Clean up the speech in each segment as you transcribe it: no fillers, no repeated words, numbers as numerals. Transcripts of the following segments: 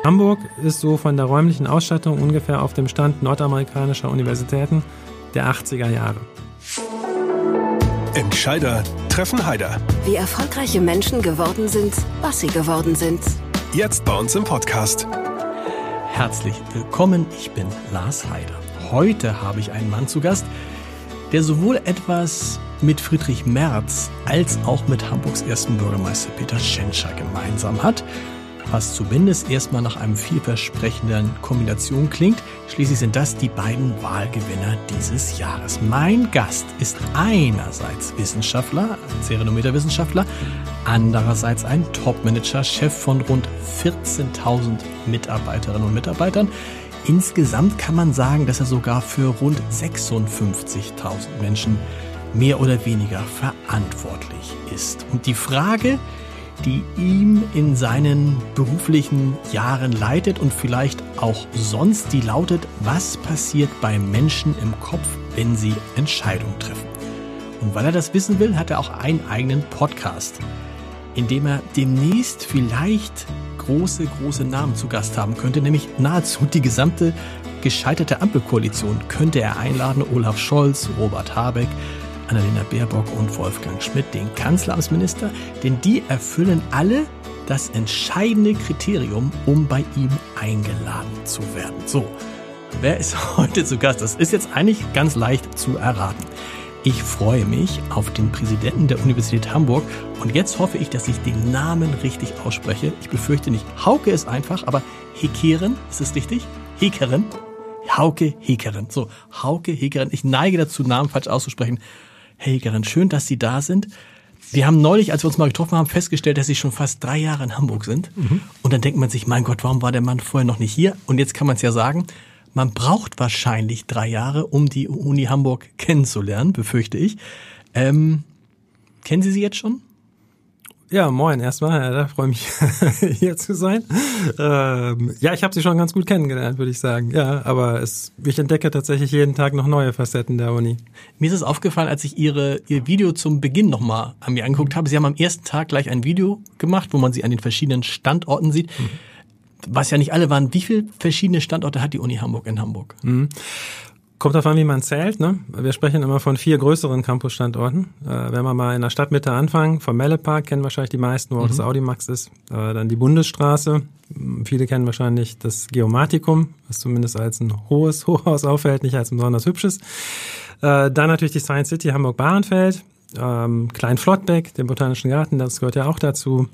Hamburg ist so von der räumlichen Ausstattung ungefähr auf dem Stand nordamerikanischer Universitäten der 80er Jahre. Entscheider treffen Heider. Wie erfolgreiche Menschen geworden sind, was sie geworden sind. Jetzt bei uns im Podcast. Herzlich willkommen, ich bin Lars Heider. Heute habe ich einen Mann zu Gast, der sowohl etwas mit Friedrich Merz als auch mit Hamburgs ersten Bürgermeister Peter Tschentscher gemeinsam hat, was zumindest erstmal nach einem vielversprechenden Kombination klingt. Schließlich sind das die beiden Wahlgewinner dieses Jahres. Mein Gast ist einerseits Wissenschaftler, ein sehr renommierter Wissenschaftler, andererseits ein Topmanager, Chef von rund 14.000 Mitarbeiterinnen und Mitarbeitern. Insgesamt kann man sagen, dass er sogar für rund 56.000 Menschen mehr oder weniger verantwortlich ist. Und die Frage, die ihm in seinen beruflichen Jahren leitet und vielleicht auch sonst, die lautet: Was passiert bei Menschen im Kopf, wenn sie Entscheidungen treffen? Und weil er das wissen will, hat er auch einen eigenen Podcast, in dem er demnächst vielleicht große Namen zu Gast haben könnte, nämlich nahezu die gesamte gescheiterte Ampelkoalition könnte er einladen: Olaf Scholz, Robert Habeck, Annalena Baerbock und Wolfgang Schmidt, den Kanzleramtsminister, denn die erfüllen alle das entscheidende Kriterium, um bei ihm eingeladen zu werden. So, wer ist heute zu Gast? Das ist jetzt eigentlich ganz leicht zu erraten. Ich freue mich auf den Präsidenten der Universität Hamburg und jetzt hoffe ich, dass ich den Namen richtig ausspreche. Ich befürchte nicht. Hauke ist einfach, aber Heckeren, ist es richtig? Heckeren? Hauke Heckeren. So, Hauke Heckeren. Ich neige dazu, Namen falsch auszusprechen. Herr Heckeren, schön, dass Sie da sind. Wir haben neulich, als wir uns mal getroffen haben, festgestellt, dass Sie schon fast 3 Jahre in Hamburg sind. Und dann denkt man sich, mein Gott, warum war der Mann vorher noch nicht hier? Und jetzt kann man es ja sagen, man braucht wahrscheinlich 3 Jahre, um die Uni Hamburg kennenzulernen, befürchte ich. Kennen Sie sie jetzt schon? Ja, moin erstmal. Da freue mich, hier zu sein. Ja, ich habe sie schon ganz gut kennengelernt, würde ich sagen. Ja, aber ich entdecke tatsächlich jeden Tag noch neue Facetten der Uni. Mir ist es aufgefallen, als ich Ihr Video zum Beginn nochmal an mir angeguckt habe. Sie haben am ersten Tag gleich ein Video gemacht, wo man sie an den verschiedenen Standorten sieht. Was ja nicht alle waren. Wie viele verschiedene Standorte hat die Uni Hamburg in Hamburg? Kommt davon, wie man zählt, ne? Wir sprechen immer von 4 größeren Campusstandorten. Wenn wir mal in der Stadtmitte anfangen, vom Melle-Park kennen wahrscheinlich die meisten, wo auch das Audimax ist. Dann die Bundesstraße. Viele kennen wahrscheinlich das Geomatikum, was zumindest als ein hohes Hochhaus auffällt, nicht als ein besonders hübsches. Dann natürlich die Science City Hamburg-Bahrenfeld, Klein-Flottbeck, den Botanischen Garten, das gehört ja auch dazu.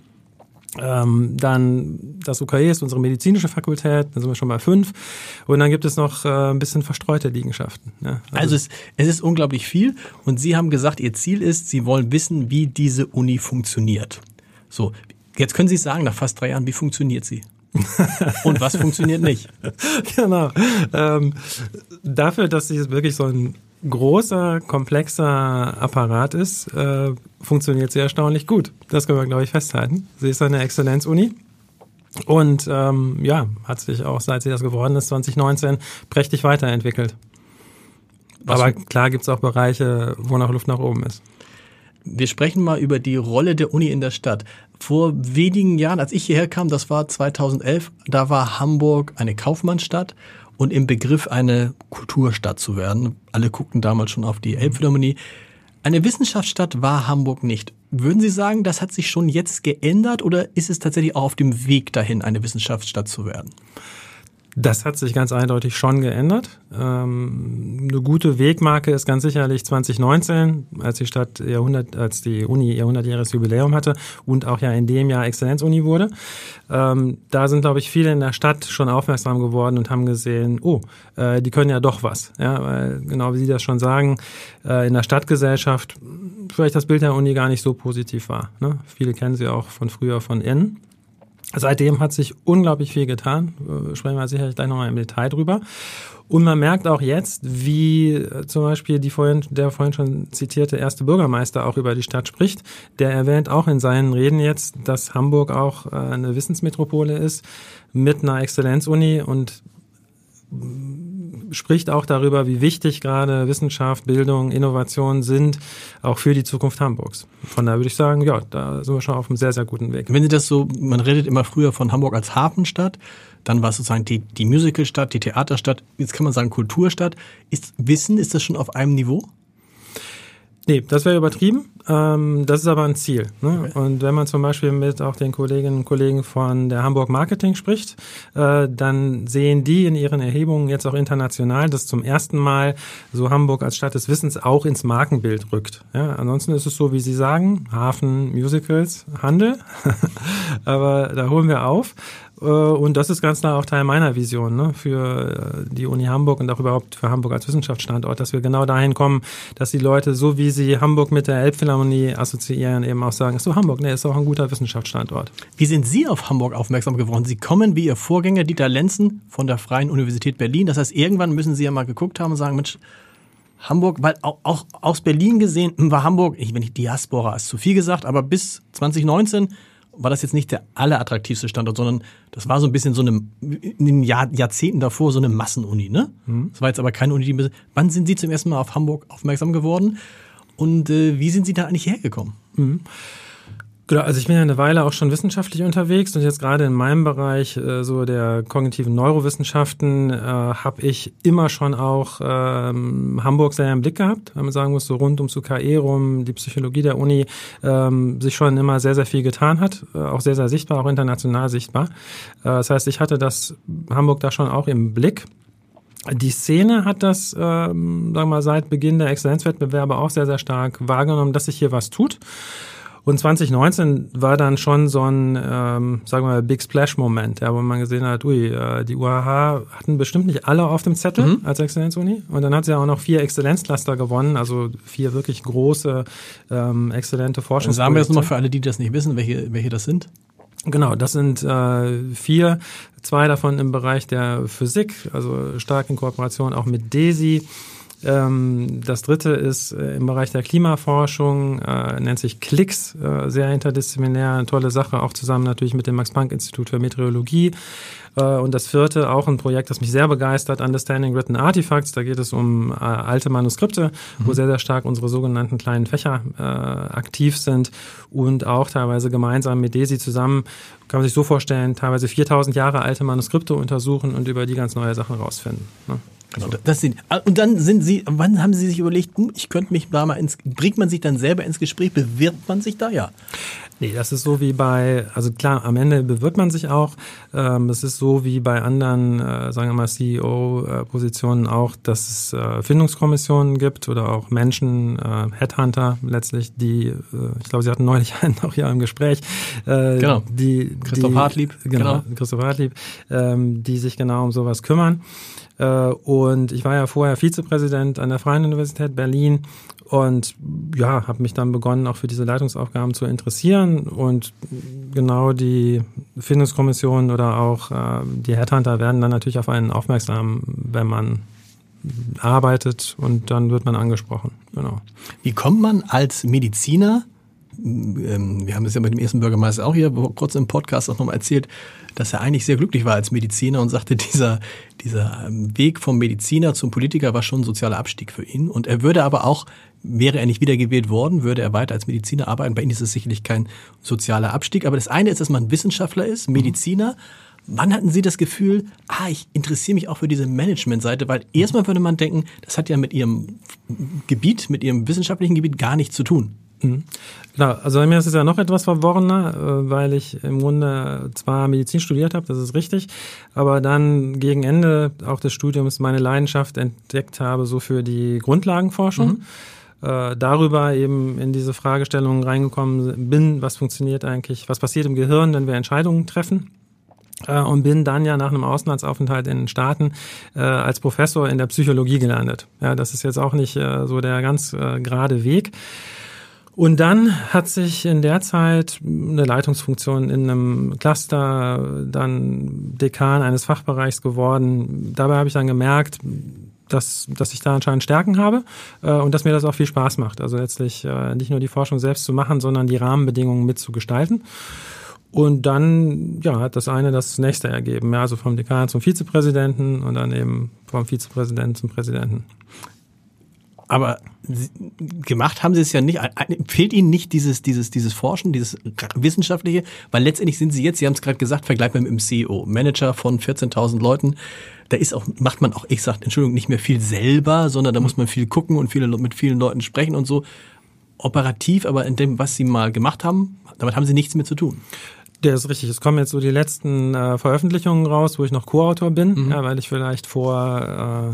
Dann das UKE ist unsere medizinische Fakultät, dann sind wir schon bei 5. Und dann gibt es noch ein bisschen verstreute Liegenschaften. Ja, also es ist unglaublich viel und Sie haben gesagt, Ihr Ziel ist, Sie wollen wissen, wie diese Uni funktioniert. So, jetzt können Sie sagen, nach fast 3 Jahren, wie funktioniert sie? Und was funktioniert nicht? Genau. Dafür, dass sie wirklich so ein großer, komplexer Apparat ist, funktioniert sie erstaunlich gut. Das können wir, glaube ich, festhalten. Sie ist eine Exzellenzuni und hat sich auch, seit sie das geworden ist, 2019, prächtig weiterentwickelt. Aber klar gibt es auch Bereiche, wo noch Luft nach oben ist. Wir sprechen mal über die Rolle der Uni in der Stadt. Vor wenigen Jahren, als ich hierher kam, das war 2011, da war Hamburg eine Kaufmannsstadt und im Begriff, eine Kulturstadt zu werden. Alle guckten damals schon auf die Elbphilharmonie. Eine Wissenschaftsstadt war Hamburg nicht. Würden Sie sagen, das hat sich schon jetzt geändert oder ist es tatsächlich auch auf dem Weg dahin, eine Wissenschaftsstadt zu werden? Das hat sich ganz eindeutig schon geändert. Eine gute Wegmarke ist ganz sicherlich 2019, als die Uni ihr 100-jähriges Jubiläum hatte und auch ja in dem Jahr Exzellenzuni wurde. Da sind, glaube ich, viele in der Stadt schon aufmerksam geworden und haben gesehen, die können ja doch was. Ja, weil, genau wie Sie das schon sagen, in der Stadtgesellschaft vielleicht das Bild der Uni gar nicht so positiv war. Ne? Viele kennen sie auch von früher von innen. Seitdem hat sich unglaublich viel getan. Sprechen wir sicherlich gleich nochmal im Detail drüber. Und man merkt auch jetzt, wie zum Beispiel der vorhin schon zitierte erste Bürgermeister auch über die Stadt spricht. Der erwähnt auch in seinen Reden jetzt, dass Hamburg auch eine Wissensmetropole ist mit einer Exzellenzuni und spricht auch darüber, wie wichtig gerade Wissenschaft, Bildung, Innovation sind, auch für die Zukunft Hamburgs. Von daher würde ich sagen, ja, da sind wir schon auf einem sehr, sehr guten Weg. Wenn Sie das so, man redet immer früher von Hamburg als Hafenstadt, dann war es sozusagen die Musicalstadt, die Theaterstadt, jetzt kann man sagen Kulturstadt. Ist das schon auf einem Niveau? Nee, das wäre übertrieben. Das ist aber ein Ziel. Ne? Okay. Und wenn man zum Beispiel mit auch den Kolleginnen und Kollegen von der Hamburg Marketing spricht, dann sehen die in ihren Erhebungen jetzt auch international, dass zum ersten Mal so Hamburg als Stadt des Wissens auch ins Markenbild rückt. Ja, ansonsten ist es so, wie Sie sagen, Hafen, Musicals, Handel. Aber da holen wir auf. Und das ist ganz klar auch Teil meiner Vision, ne, für die Uni Hamburg und auch überhaupt für Hamburg als Wissenschaftsstandort, dass wir genau dahin kommen, dass die Leute, so wie sie Hamburg mit der Elbphilharmonie assoziieren, eben auch sagen, ist so Hamburg, ne, ist auch ein guter Wissenschaftsstandort. Wie sind Sie auf Hamburg aufmerksam geworden? Sie kommen wie Ihr Vorgänger Dieter Lenzen von der Freien Universität Berlin. Das heißt, irgendwann müssen Sie ja mal geguckt haben und sagen, Mensch, Hamburg, weil auch aus Berlin gesehen war Hamburg, wenn ich Diaspora ist zu viel gesagt, aber bis 2019 war das jetzt nicht der allerattraktivste Standort, sondern das war so ein bisschen so eine, in den Jahrzehnten davor so eine Massenuni, ne? Das war jetzt aber keine Uni, die... Wann sind Sie zum ersten Mal auf Hamburg aufmerksam geworden und wie sind Sie da eigentlich hergekommen? Genau, also ich bin ja eine Weile auch schon wissenschaftlich unterwegs und jetzt gerade in meinem Bereich so der kognitiven Neurowissenschaften habe ich immer schon auch Hamburg sehr im Blick gehabt, wenn man sagen muss, so rund ums UKE rum, die Psychologie der Uni sich schon immer sehr, sehr viel getan hat, auch sehr, sehr sichtbar, auch international sichtbar. Das heißt, ich hatte das Hamburg da schon auch im Blick. Die Szene hat das, sagen wir mal, seit Beginn der Exzellenzwettbewerbe auch sehr, sehr stark wahrgenommen, dass sich hier was tut. Und 2019 war dann schon so ein, sagen wir mal, Big Splash-Moment, ja, wo man gesehen hat, die UAH hatten bestimmt nicht alle auf dem Zettel als Exzellenzuni. Und dann hat sie auch noch 4 Exzellenzcluster gewonnen, also 4 wirklich große, exzellente Forschungsprojekte. Sagen wir das nochmal für alle, die das nicht wissen, welche das sind? Genau, das sind 4, 2 davon im Bereich der Physik, also stark in Kooperation auch mit DESI. Das dritte ist im Bereich der Klimaforschung, nennt sich CLIX, sehr interdisziplinär, eine tolle Sache, auch zusammen natürlich mit dem Max-Planck-Institut für Meteorologie. Und das vierte, auch ein Projekt, das mich sehr begeistert, Understanding Written Artifacts. Da geht es um alte Manuskripte, wo sehr, sehr stark unsere sogenannten kleinen Fächer aktiv sind und auch teilweise gemeinsam mit DESI zusammen, kann man sich so vorstellen, teilweise 4000 Jahre alte Manuskripte untersuchen und über die ganz neue Sachen rausfinden. Ne? Genau, und dann sind Sie, wann haben Sie sich überlegt, ich könnte mich da mal bringt man sich dann selber ins Gespräch, bewirbt man sich da, ja? Nee, das ist so wie also klar, am Ende bewirbt man sich auch. Es ist so wie bei anderen, sagen wir mal, CEO-Positionen auch, dass es Findungskommissionen gibt oder auch Menschen, Headhunter letztlich, die, ich glaube, Sie hatten neulich einen auch hier im Gespräch. Genau, Christoph Hartlieb. Genau, Christoph Hartlieb, die sich genau um sowas kümmern. Und ich war ja vorher Vizepräsident an der Freien Universität Berlin und ja, habe mich dann begonnen, auch für diese Leitungsaufgaben zu interessieren. Und genau die Findungskommission oder auch die Headhunter werden dann natürlich auf einen aufmerksam, wenn man arbeitet, und dann wird man angesprochen. Genau. Wie kommt man als Mediziner, wir haben es ja mit dem ersten Bürgermeister auch hier kurz im Podcast auch nochmal erzählt, dass er eigentlich sehr glücklich war als Mediziner und sagte, dieser Weg vom Mediziner zum Politiker war schon ein sozialer Abstieg für ihn. Und er würde aber auch, wäre er nicht wiedergewählt worden, würde er weiter als Mediziner arbeiten. Bei ihm ist es sicherlich kein sozialer Abstieg. Aber das eine ist, dass man Wissenschaftler ist, Mediziner. Wann hatten Sie das Gefühl, ich interessiere mich auch für diese Managementseite? Weil erstmal würde man denken, das hat ja mit Ihrem Gebiet, mit Ihrem wissenschaftlichen Gebiet gar nichts zu tun. Genau, also bei mir ist es ja noch etwas verworrener, weil ich im Grunde zwar Medizin studiert habe, das ist richtig, aber dann gegen Ende auch des Studiums meine Leidenschaft entdeckt habe, so für die Grundlagenforschung. Darüber eben in diese Fragestellungen reingekommen bin, was funktioniert eigentlich, was passiert im Gehirn, wenn wir Entscheidungen treffen. Und bin dann ja nach einem Auslandsaufenthalt in den Staaten als Professor in der Psychologie gelandet. Ja, das ist jetzt auch nicht so der ganz gerade Weg. Und dann hat sich in der Zeit eine Leitungsfunktion in einem Cluster, dann Dekan eines Fachbereichs geworden. Dabei habe ich dann gemerkt, dass ich da anscheinend Stärken habe und dass mir das auch viel Spaß macht. Also letztlich nicht nur die Forschung selbst zu machen, sondern die Rahmenbedingungen mitzugestalten. Und dann hat das eine das nächste ergeben. Ja, also vom Dekan zum Vizepräsidenten und dann eben vom Vizepräsidenten zum Präsidenten. Aber gemacht haben Sie es ja nicht. Fehlt Ihnen nicht dieses Forschen, dieses Wissenschaftliche? Weil letztendlich sind Sie jetzt, Sie haben es gerade gesagt, vergleichbar mit dem CEO, Manager von 14.000 Leuten. Da macht man auch, nicht mehr viel selber, sondern da muss man viel gucken und mit vielen Leuten sprechen und so. Operativ, aber in dem, was Sie mal gemacht haben, damit haben Sie nichts mehr zu tun. Der ist richtig. Es kommen jetzt so die letzten Veröffentlichungen raus, wo ich noch Co-Autor bin, weil ich vielleicht vor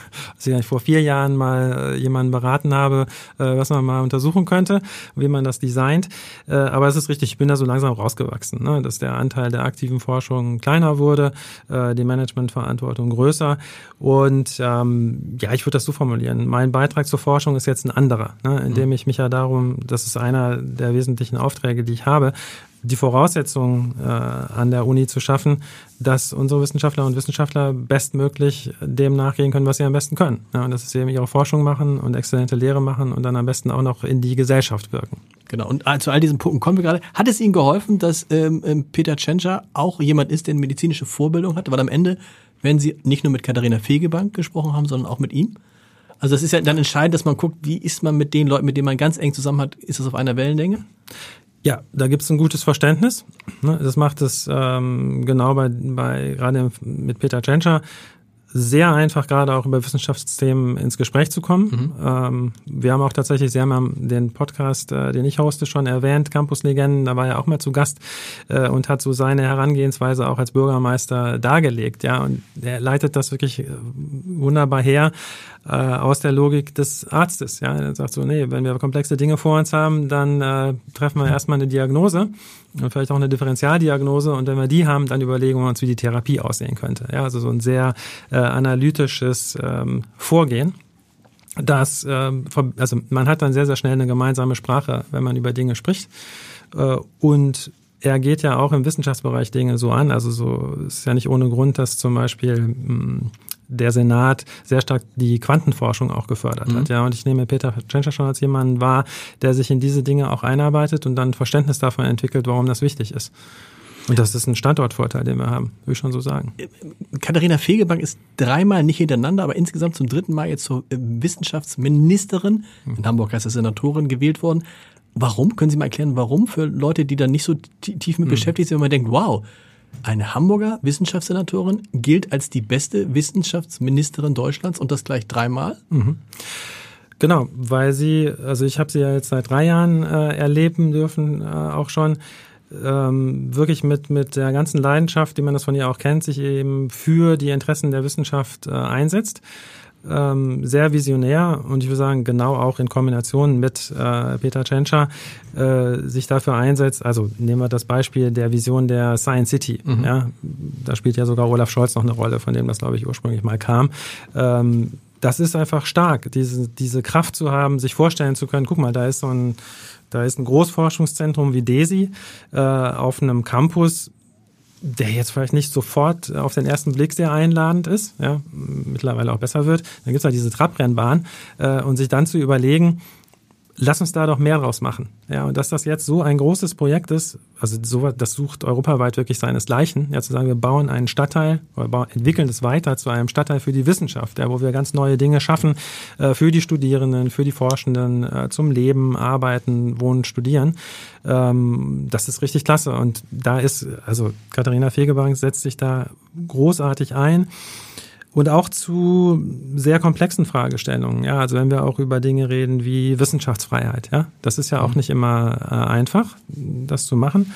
4 Jahren mal jemanden beraten habe, was man mal untersuchen könnte, wie man das designt. Aber es ist richtig, ich bin da so langsam rausgewachsen, ne? Dass der Anteil der aktiven Forschung kleiner wurde, die Managementverantwortung größer. Und ich würde das so formulieren. Mein Beitrag zur Forschung ist jetzt ein anderer, ne? Indem ich mich das ist einer der wesentlichen Aufträge, die ich habe, die Voraussetzungen an der Uni zu schaffen, dass unsere Wissenschaftler und Wissenschaftler bestmöglich dem nachgehen können, was sie am besten können. Ja, und das ist eben ihre Forschung machen und exzellente Lehre machen und dann am besten auch noch in die Gesellschaft wirken. Genau, und zu all diesen Punkten kommen wir gerade. Hat es Ihnen geholfen, dass Peter Tschentscher auch jemand ist, der eine medizinische Vorbildung hat? Weil am Ende, wenn Sie nicht nur mit Katharina Fegebank gesprochen haben, sondern auch mit ihm? Also das ist ja dann entscheidend, dass man guckt, wie ist man mit den Leuten, mit denen man ganz eng zusammen hat, ist das auf einer Wellenlänge? Ja, da gibt's ein gutes Verständnis. Das macht es genau bei gerade mit Peter Tschentscher sehr einfach, gerade auch über Wissenschaftsthemen ins Gespräch zu kommen. Wir haben auch tatsächlich, Sie haben den Podcast, den ich hoste, schon erwähnt, Campus Legenden, da war er auch mal zu Gast und hat so seine Herangehensweise auch als Bürgermeister dargelegt. Ja, und er leitet das wirklich wunderbar her aus der Logik des Arztes. Ja, er sagt so, wenn wir komplexe Dinge vor uns haben, dann treffen wir erstmal eine Diagnose und vielleicht auch eine Differentialdiagnose, und wenn wir die haben, dann überlegen wir uns, wie die Therapie aussehen könnte. Ja, also so ein sehr analytisches Vorgehen. Also man hat dann sehr, sehr schnell eine gemeinsame Sprache, wenn man über Dinge spricht. Und er geht ja auch im Wissenschaftsbereich Dinge so an. Also so ist ja nicht ohne Grund, dass zum Beispiel der Senat sehr stark die Quantenforschung auch gefördert hat. Ja, und ich nehme Peter Tschentscher schon als jemanden wahr, der sich in diese Dinge auch einarbeitet und dann Verständnis davon entwickelt, warum das wichtig ist. Und das ist ein Standortvorteil, den wir haben, würde ich schon so sagen. Katharina Fegebank ist 3-mal nicht hintereinander, aber insgesamt zum 3. Mal jetzt zur Wissenschaftsministerin, in Hamburg heißt es Senatorin, gewählt worden. Warum? Können Sie mal erklären, warum für Leute, die da nicht so tief mit beschäftigt sind, wenn man denkt, wow, eine Hamburger Wissenschaftssenatorin gilt als die beste Wissenschaftsministerin Deutschlands und das gleich 3-mal? Genau, weil ich habe sie ja jetzt seit 3 Jahren erleben dürfen, auch schon, wirklich mit der ganzen Leidenschaft, die man das von ihr auch kennt, sich eben für die Interessen der Wissenschaft einsetzt. Sehr visionär und ich würde sagen, genau auch in Kombination mit Peter Tschentscher sich dafür einsetzt. Also nehmen wir das Beispiel der Vision der Science City. Ja, da spielt ja sogar Olaf Scholz noch eine Rolle, von dem das, glaube ich, ursprünglich mal kam. Das ist einfach stark, diese Kraft zu haben, sich vorstellen zu können, guck mal, da ist ein Großforschungszentrum wie DESI auf einem Campus, der jetzt vielleicht nicht sofort auf den ersten Blick sehr einladend ist, ja, mittlerweile auch besser wird. Dann gibt's halt diese Trabrennbahn und sich dann zu überlegen, lass uns da doch mehr draus machen. Ja, und dass das jetzt so ein großes Projekt ist, also das sucht europaweit wirklich seinesgleichen, ja, zu sagen, wir bauen einen Stadtteil oder entwickeln es weiter zu einem Stadtteil für die Wissenschaft, ja, wo wir ganz neue Dinge schaffen für die Studierenden, für die Forschenden, zum Leben, Arbeiten, Wohnen, Studieren. Das ist richtig klasse. Und also Katharina Fegebank setzt sich da großartig ein. Und auch zu sehr komplexen Fragestellungen. Ja, also wenn wir auch über Dinge reden wie Wissenschaftsfreiheit. Ja, das ist ja auch nicht immer einfach, das zu machen.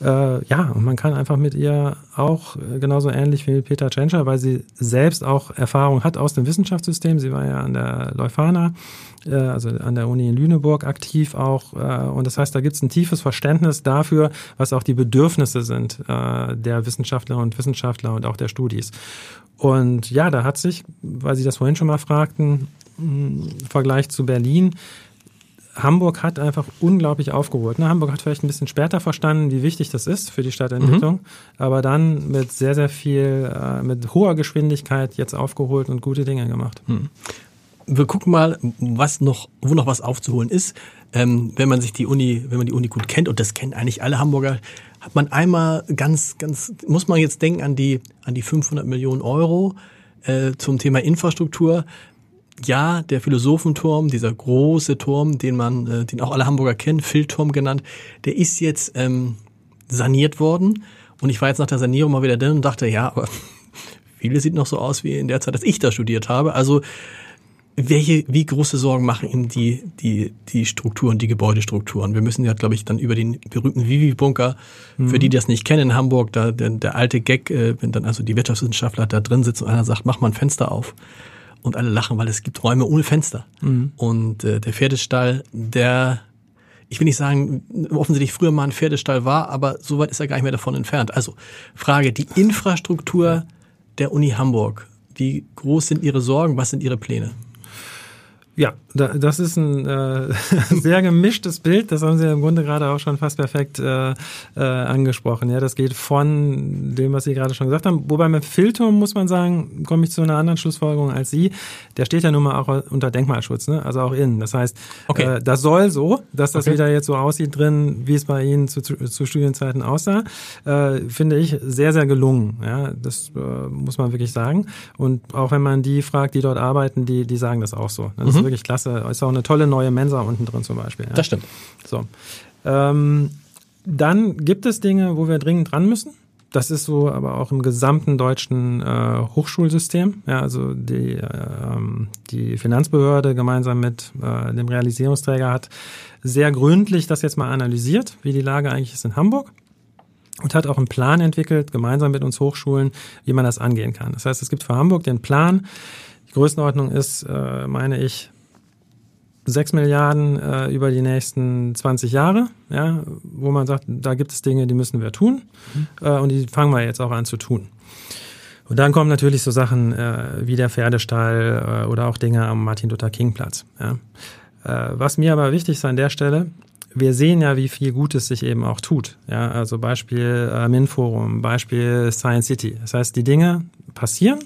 Und man kann einfach mit ihr auch genauso ähnlich wie mit Peter Tschentscher, weil sie selbst auch Erfahrung hat aus dem Wissenschaftssystem. Sie war ja an der Leuphana, also an der Uni in Lüneburg aktiv auch. Und das heißt, da gibt es ein tiefes Verständnis dafür, was auch die Bedürfnisse sind der Wissenschaftlerinnen und Wissenschaftler und auch der Studis. Und ja, da hat sich, weil Sie das vorhin schon mal fragten, im Vergleich zu Berlin, Hamburg hat einfach unglaublich aufgeholt. Hamburg hat vielleicht ein bisschen später verstanden, wie wichtig das ist für die Stadtentwicklung, aber dann mit sehr, sehr viel, mit hoher Geschwindigkeit jetzt aufgeholt und gute Dinge gemacht. wir gucken mal, wo noch was aufzuholen ist. Wenn man die Uni gut kennt, und das kennen eigentlich alle Hamburger, hat man einmal muss man jetzt denken an die 500 Millionen Euro zum Thema Infrastruktur. Ja, der Philosophenturm, dieser große Turm, den auch alle Hamburger kennen, Philturm genannt, der ist jetzt saniert worden. Und ich war jetzt nach der Sanierung mal wieder drin und dachte, ja, aber vieles sieht noch so aus wie in der Zeit, dass ich da studiert habe. Also wie große Sorgen machen ihm die Strukturen, die Gebäudestrukturen? Wir müssen ja, glaube ich, dann über den berühmten Vivi-Bunker, für die das nicht kennen in Hamburg, da der alte Gag, wenn dann also die Wirtschaftswissenschaftler da drin sitzen und einer sagt, mach mal ein Fenster auf. Und alle lachen, weil es gibt Räume ohne Fenster. Und der Pferdestall, ich will nicht sagen, offensichtlich früher mal ein Pferdestall war, aber so weit ist er gar nicht mehr davon entfernt. Also Frage, die Infrastruktur der Uni Hamburg. Wie groß sind Ihre Sorgen? Was sind Ihre Pläne? Ja, das ist ein sehr gemischtes Bild. Das haben Sie im Grunde gerade auch schon fast perfekt angesprochen. Ja, das geht von dem, was Sie gerade schon gesagt haben. Wobei mit Philturm, muss man sagen, komme ich zu einer anderen Schlussfolgerung als Sie. Der steht ja nun mal auch unter Denkmalschutz, ne? Also auch innen. Das heißt, das soll so, dass das wieder jetzt so aussieht drin, wie es bei Ihnen zu Studienzeiten aussah, finde ich sehr, sehr gelungen. Ja, das muss man wirklich sagen. Und auch wenn man die fragt, die dort arbeiten, die sagen das auch so. Das ist wirklich klasse. Ist auch eine tolle neue Mensa unten drin zum Beispiel. Ja. Das stimmt. So. Dann gibt es Dinge, wo wir dringend dran müssen. Das ist so, aber auch im gesamten deutschen Hochschulsystem. Ja, also die Finanzbehörde gemeinsam mit dem Realisierungsträger hat sehr gründlich das jetzt mal analysiert, wie die Lage eigentlich ist in Hamburg. Und hat auch einen Plan entwickelt, gemeinsam mit uns Hochschulen, wie man das angehen kann. Das heißt, es gibt für Hamburg den Plan. Die Größenordnung ist, meine ich, 6 Milliarden über die nächsten 20 Jahre, ja, wo man sagt, da gibt es Dinge, die müssen wir tun und die fangen wir jetzt auch an zu tun. Und dann kommen natürlich so Sachen wie der Pferdestall oder auch Dinge am Martin-Luther-King-Platz. Ja. Was mir aber wichtig ist an der Stelle, wir sehen ja, wie viel Gutes sich eben auch tut. Ja, also Beispiel MINT-Forum, Beispiel Science City. Das heißt, die Dinge passieren,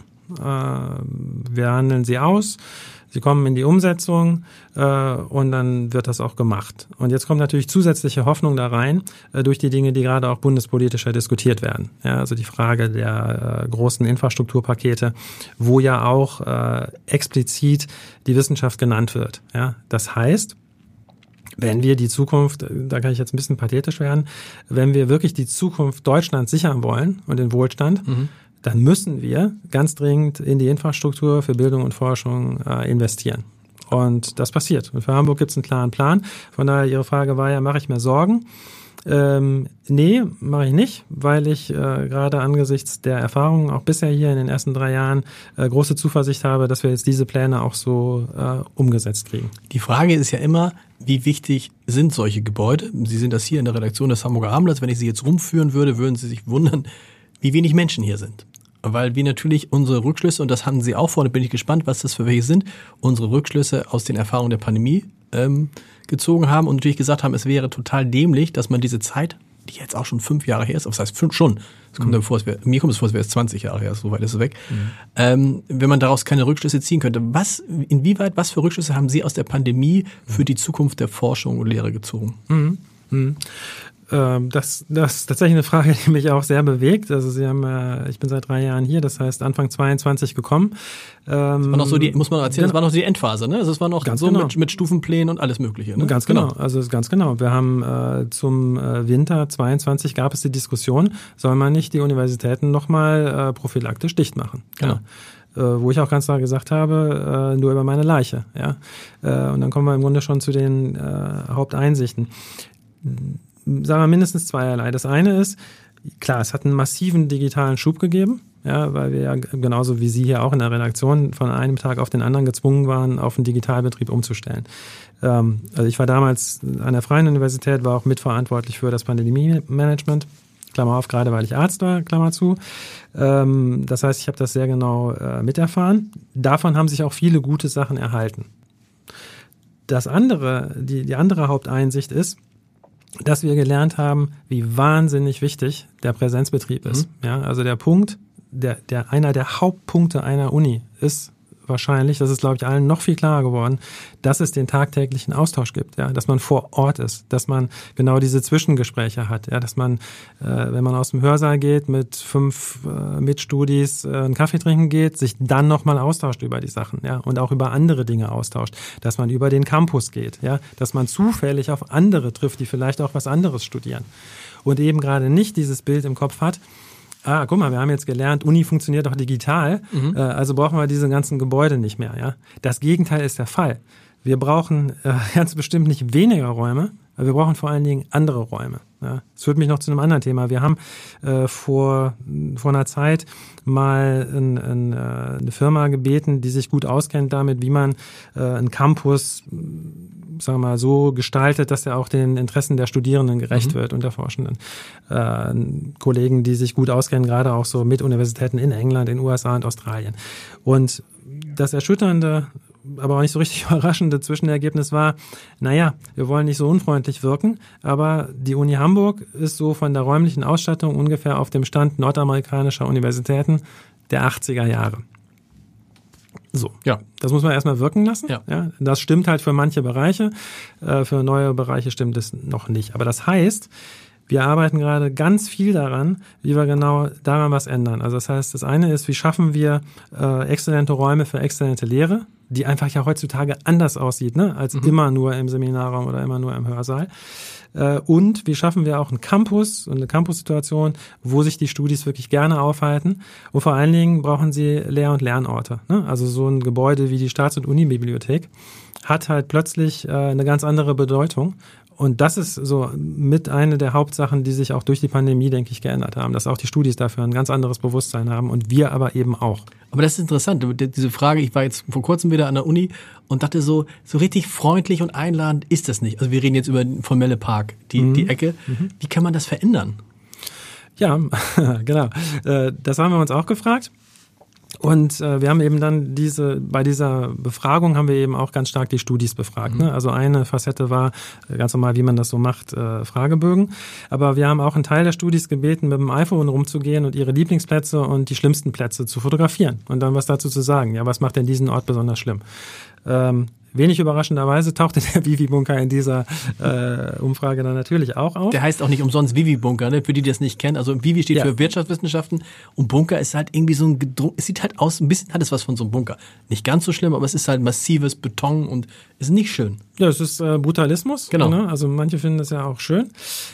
wir handeln sie aus, sie kommen in die Umsetzung und dann wird das auch gemacht. Und jetzt kommt natürlich zusätzliche Hoffnung da rein durch die Dinge, die gerade auch bundespolitischer diskutiert werden. Ja, also die Frage der großen Infrastrukturpakete, wo ja auch explizit die Wissenschaft genannt wird. Ja, das heißt, wenn wir die Zukunft, da kann ich jetzt ein bisschen pathetisch werden, wenn wir wirklich die Zukunft Deutschlands sichern wollen und den Wohlstand, dann müssen wir ganz dringend in die Infrastruktur für Bildung und Forschung investieren. Und das passiert. Und für Hamburg gibt es einen klaren Plan. Von daher, Ihre Frage war ja, mache ich mir Sorgen? Nee, mache ich nicht, weil ich gerade angesichts der Erfahrungen auch bisher hier in den ersten 3 Jahren große Zuversicht habe, dass wir jetzt diese Pläne auch so umgesetzt kriegen. Die Frage ist ja immer, wie wichtig sind solche Gebäude? Sie sind das hier in der Redaktion des Hamburger Abendblatts. Wenn ich Sie jetzt rumführen würde, würden Sie sich wundern, wie wenig Menschen hier sind. Weil wir natürlich unsere Rückschlüsse, und das hatten Sie auch vor, da bin ich gespannt, was das für welche sind, unsere Rückschlüsse aus den Erfahrungen der Pandemie gezogen haben und natürlich gesagt haben, es wäre total dämlich, dass man diese Zeit, die jetzt auch schon 5 Jahre her ist, das heißt schon, mir kommt es vor, es wäre 20 Jahre her, so weit ist es weg, wenn man daraus keine Rückschlüsse ziehen könnte. Was für Rückschlüsse haben Sie aus der Pandemie für die Zukunft der Forschung und Lehre gezogen? Das ist tatsächlich eine Frage, die mich auch sehr bewegt. Also ich bin seit 3 Jahren hier, das heißt Anfang 22 gekommen. Das war noch so muss man erzählen, das war noch die Endphase, ne? Also es war noch ganz so genau. mit Stufenplänen und alles Mögliche, ne? Ganz genau. Also ganz genau. Wir haben zum Winter 22 gab es die Diskussion, soll man nicht die Universitäten nochmal prophylaktisch dicht machen? Genau. Wo ich auch ganz klar gesagt habe, nur über meine Leiche. Ja. Und dann kommen wir im Grunde schon zu den Haupteinsichten. Sagen wir mindestens zweierlei. Das eine ist, klar, es hat einen massiven digitalen Schub gegeben, ja, weil wir ja genauso wie Sie hier auch in der Redaktion von einem Tag auf den anderen gezwungen waren, auf einen Digitalbetrieb umzustellen. Also ich war damals an der Freien Universität, war auch mitverantwortlich für das Pandemie-Management, Klammer auf, gerade weil ich Arzt war, Klammer zu. Das heißt, ich habe das sehr genau miterfahren. Davon haben sich auch viele gute Sachen erhalten. Das andere, die andere Haupteinsicht ist, dass wir gelernt haben, wie wahnsinnig wichtig der Präsenzbetrieb ist. Ja, also der Punkt, einer der Hauptpunkte einer Uni ist, wahrscheinlich, das ist, glaube ich, allen noch viel klarer geworden, dass es den tagtäglichen Austausch gibt, ja, dass man vor Ort ist, dass man genau diese Zwischengespräche hat, ja, dass man, wenn man aus dem Hörsaal geht, mit 5 Mitstudis einen Kaffee trinken geht, sich dann nochmal austauscht über die Sachen, ja, und auch über andere Dinge austauscht, dass man über den Campus geht, ja, dass man zufällig auf andere trifft, die vielleicht auch was anderes studieren und eben gerade nicht dieses Bild im Kopf hat, guck mal, wir haben jetzt gelernt, Uni funktioniert auch digital, also brauchen wir diese ganzen Gebäude nicht mehr. Ja? Das Gegenteil ist der Fall. Wir brauchen ganz bestimmt nicht weniger Räume, aber wir brauchen vor allen Dingen andere Räume. Ja? Das führt mich noch zu einem anderen Thema. Wir haben vor einer Zeit mal eine Firma gebeten, die sich gut auskennt damit, wie man einen Campus, sagen wir mal, so gestaltet, dass er auch den Interessen der Studierenden gerecht wird und der Forschenden. Kollegen, die sich gut auskennen, gerade auch so mit Universitäten in England, in den USA und Australien. Und das Erschütternde, aber auch nicht so richtig überraschende Zwischenergebnis war, naja, wir wollen nicht so unfreundlich wirken, aber die Uni Hamburg ist so von der räumlichen Ausstattung ungefähr auf dem Stand nordamerikanischer Universitäten der 80er Jahre. So, ja, das muss man erstmal wirken lassen. Ja. Das stimmt halt für manche Bereiche, für neue Bereiche stimmt es noch nicht. Aber das heißt, wir arbeiten gerade ganz viel daran, wie wir genau daran was ändern. Also das heißt, das eine ist, wie schaffen wir exzellente Räume für exzellente Lehre, die einfach ja heutzutage anders aussieht, ne, als immer nur im Seminarraum oder immer nur im Hörsaal. Und wie schaffen wir auch einen Campus und eine Campus-Situation, wo sich die Studis wirklich gerne aufhalten. Und vor allen Dingen brauchen sie Lehr- und Lernorte. Ne? Also so ein Gebäude wie die Staats- und Unibibliothek hat halt plötzlich eine ganz andere Bedeutung. Und das ist so mit eine der Hauptsachen, die sich auch durch die Pandemie, denke ich, geändert haben, dass auch die Studis dafür ein ganz anderes Bewusstsein haben und wir aber eben auch. Aber das ist interessant, diese Frage, ich war jetzt vor kurzem wieder an der Uni und dachte so richtig freundlich und einladend ist das nicht. Also wir reden jetzt über den formelle Park, die Ecke. Wie kann man das verändern? Ja, genau. Das haben wir uns auch gefragt. Und wir haben eben dann bei dieser Befragung haben wir eben auch ganz stark die Studis befragt. Ne? Also eine Facette war ganz normal, wie man das so macht, Fragebögen. Aber wir haben auch einen Teil der Studis gebeten, mit dem iPhone rumzugehen und ihre Lieblingsplätze und die schlimmsten Plätze zu fotografieren und dann was dazu zu sagen. Ja, was macht denn diesen Ort besonders schlimm? Wenig überraschenderweise tauchte der Vivi-Bunker in dieser Umfrage dann natürlich auch auf. Der heißt auch nicht umsonst Vivi-Bunker, ne? Für die das nicht kennen. Also Vivi steht für Wirtschaftswissenschaften und Bunker ist halt irgendwie so es sieht halt aus, ein bisschen hat es was von so einem Bunker. Nicht ganz so schlimm, aber es ist halt massives Beton und ist nicht schön. Ja, es ist Brutalismus. Genau. Ne? Also manche finden das ja auch schön.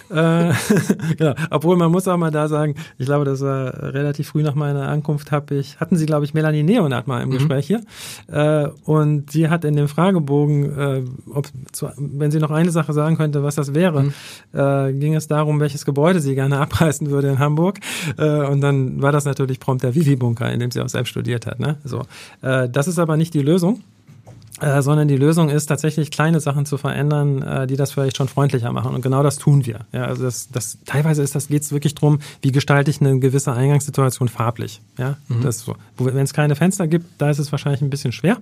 Genau. Obwohl man muss auch mal da sagen, ich glaube, das war relativ früh nach meiner Ankunft, hatten Sie, glaube ich, Melanie Neonat mal im Gespräch hier. Und sie hat in dem Fragebogen, wenn sie noch eine Sache sagen könnte, was das wäre, ging es darum, welches Gebäude sie gerne abreißen würde in Hamburg. Und dann war das natürlich prompt der Vivi-Bunker, in dem sie auch selbst studiert hat. Ne? So. Das ist aber nicht die Lösung. Sondern die Lösung ist tatsächlich kleine Sachen zu verändern, die das vielleicht schon freundlicher machen. Und genau das tun wir. Ja, also teilweise geht es wirklich darum, wie gestalte ich eine gewisse Eingangssituation farblich. Ja, das ist so. Wenn es keine Fenster gibt, da ist es wahrscheinlich ein bisschen schwer.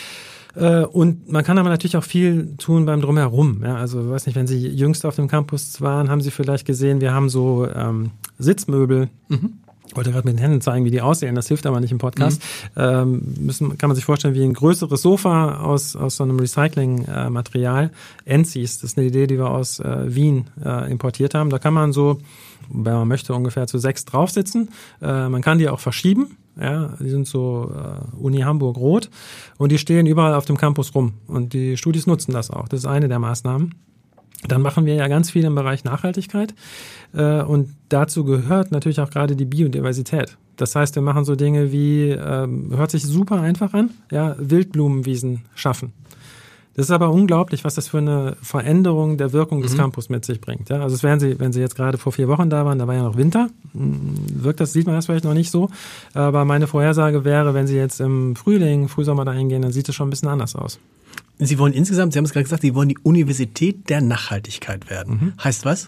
Und man kann aber natürlich auch viel tun beim Drumherum. Ja, also ich weiß nicht, wenn Sie jüngst auf dem Campus waren, haben Sie vielleicht gesehen, wir haben so Sitzmöbel. Ich wollte gerade mit den Händen zeigen, wie die aussehen, das hilft aber nicht im Podcast. Kann man sich vorstellen, wie ein größeres Sofa aus so einem Recycling-Material. Enzis, das ist eine Idee, die wir aus Wien importiert haben. Da kann man so, wenn man möchte, ungefähr zu 6 drauf sitzen. Man kann die auch verschieben. Ja, die sind so Uni Hamburg rot und die stehen überall auf dem Campus rum. Und die Studis nutzen das auch. Das ist eine der Maßnahmen. Dann machen wir ja ganz viel im Bereich Nachhaltigkeit und dazu gehört natürlich auch gerade die Biodiversität. Das heißt, wir machen so Dinge wie, hört sich super einfach an, ja, Wildblumenwiesen schaffen. Das ist aber unglaublich, was das für eine Veränderung der Wirkung des Campus mit sich bringt. Ja, also wenn Sie jetzt gerade vor 4 Wochen da waren, da war ja noch Winter, sieht man das vielleicht noch nicht so. Aber meine Vorhersage wäre, wenn Sie jetzt im Frühsommer da hingehen, dann sieht es schon ein bisschen anders aus. Sie wollen insgesamt, Sie haben es gerade gesagt, Sie wollen die Universität der Nachhaltigkeit werden. Heißt was?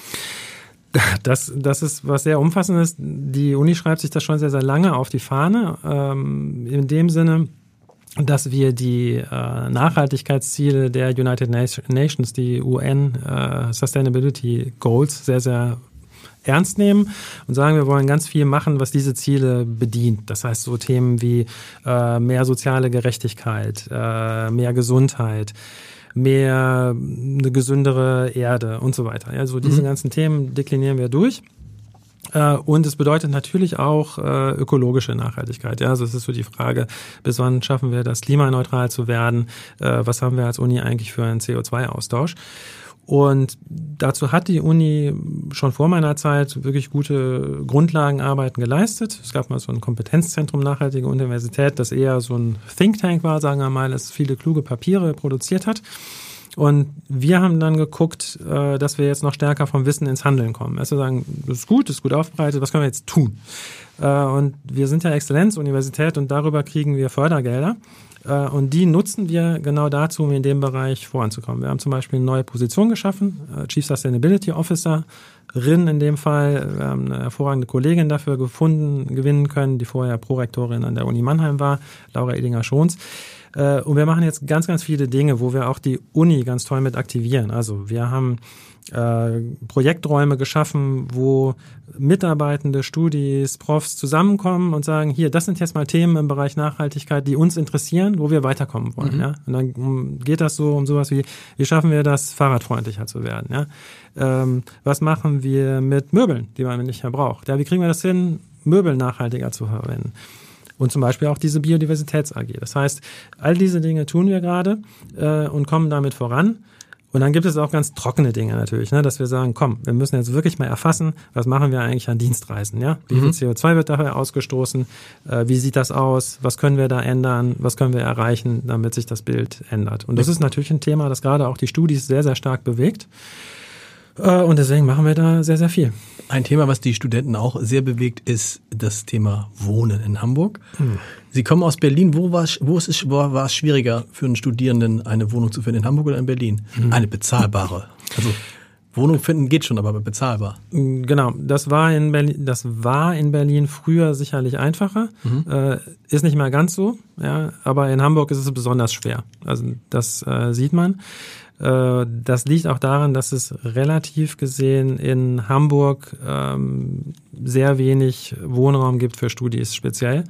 Das ist was sehr Umfassendes. Die Uni schreibt sich das schon sehr, sehr lange auf die Fahne. In dem Sinne, dass wir die Nachhaltigkeitsziele der United Nations, die UN Sustainability Goals, sehr, sehr ernst nehmen und sagen, wir wollen ganz viel machen, was diese Ziele bedient. Das heißt so Themen wie mehr soziale Gerechtigkeit, mehr Gesundheit, mehr eine gesündere Erde und so weiter. Also diese ganzen Themen deklinieren wir durch. Und es bedeutet natürlich auch ökologische Nachhaltigkeit. Ja, also es ist so die Frage, bis wann schaffen wir das, klimaneutral zu werden? Was haben wir als Uni eigentlich für einen CO2-Austausch? Und dazu hat die Uni schon vor meiner Zeit wirklich gute Grundlagenarbeiten geleistet. Es gab mal so ein Kompetenzzentrum Nachhaltige Universität, das eher so ein Think Tank war, sagen wir mal, das viele kluge Papiere produziert hat. Und wir haben dann geguckt, dass wir jetzt noch stärker vom Wissen ins Handeln kommen. Also sagen, das ist gut aufbereitet, was können wir jetzt tun? Und wir sind ja Exzellenzuniversität und darüber kriegen wir Fördergelder. Und die nutzen wir genau dazu, um in dem Bereich voranzukommen. Wir haben zum Beispiel eine neue Position geschaffen, Chief Sustainability Officerin in dem Fall. Wir haben eine hervorragende Kollegin dafür gewinnen können, die vorher Prorektorin an der Uni Mannheim war, Laura Edinger-Schons. Und wir machen jetzt ganz, ganz viele Dinge, wo wir auch die Uni ganz toll mit aktivieren. Also wir haben Projekträume geschaffen, wo Mitarbeitende, Studis, Profs zusammenkommen und sagen, hier, das sind jetzt mal Themen im Bereich Nachhaltigkeit, die uns interessieren, wo wir weiterkommen wollen. Ja? Und dann geht das so um sowas wie schaffen wir das, fahrradfreundlicher zu werden? Ja? Was machen wir mit Möbeln, die man nicht mehr braucht? Ja, wie kriegen wir das hin, Möbel nachhaltiger zu verwenden? Und zum Beispiel auch diese Biodiversitäts-AG. Das heißt, all diese Dinge tun wir gerade und kommen damit voran. Und dann gibt es auch ganz trockene Dinge natürlich, ne, dass wir sagen, komm, wir müssen jetzt wirklich mal erfassen, was machen wir eigentlich an Dienstreisen, ja? Wie viel CO2 wird dafür ausgestoßen? Wie sieht das aus? Was können wir da ändern? Was können wir erreichen, damit sich das Bild ändert? Und das ist natürlich ein Thema, das gerade auch die Studis sehr, sehr stark bewegt. Und deswegen machen wir da sehr, sehr viel. Ein Thema, was die Studenten auch sehr bewegt, ist das Thema Wohnen in Hamburg. Sie kommen aus Berlin. Wo war es schwieriger für einen Studierenden, eine Wohnung zu finden, in Hamburg oder in Berlin? Eine bezahlbare. Also Wohnung finden geht schon, aber bezahlbar. Genau, das war in Berlin früher sicherlich einfacher. Ist nicht mehr ganz so, ja, aber in Hamburg ist es besonders schwer. Also das sieht man. Das liegt auch daran, dass es relativ gesehen in Hamburg sehr wenig Wohnraum gibt für Studis speziell.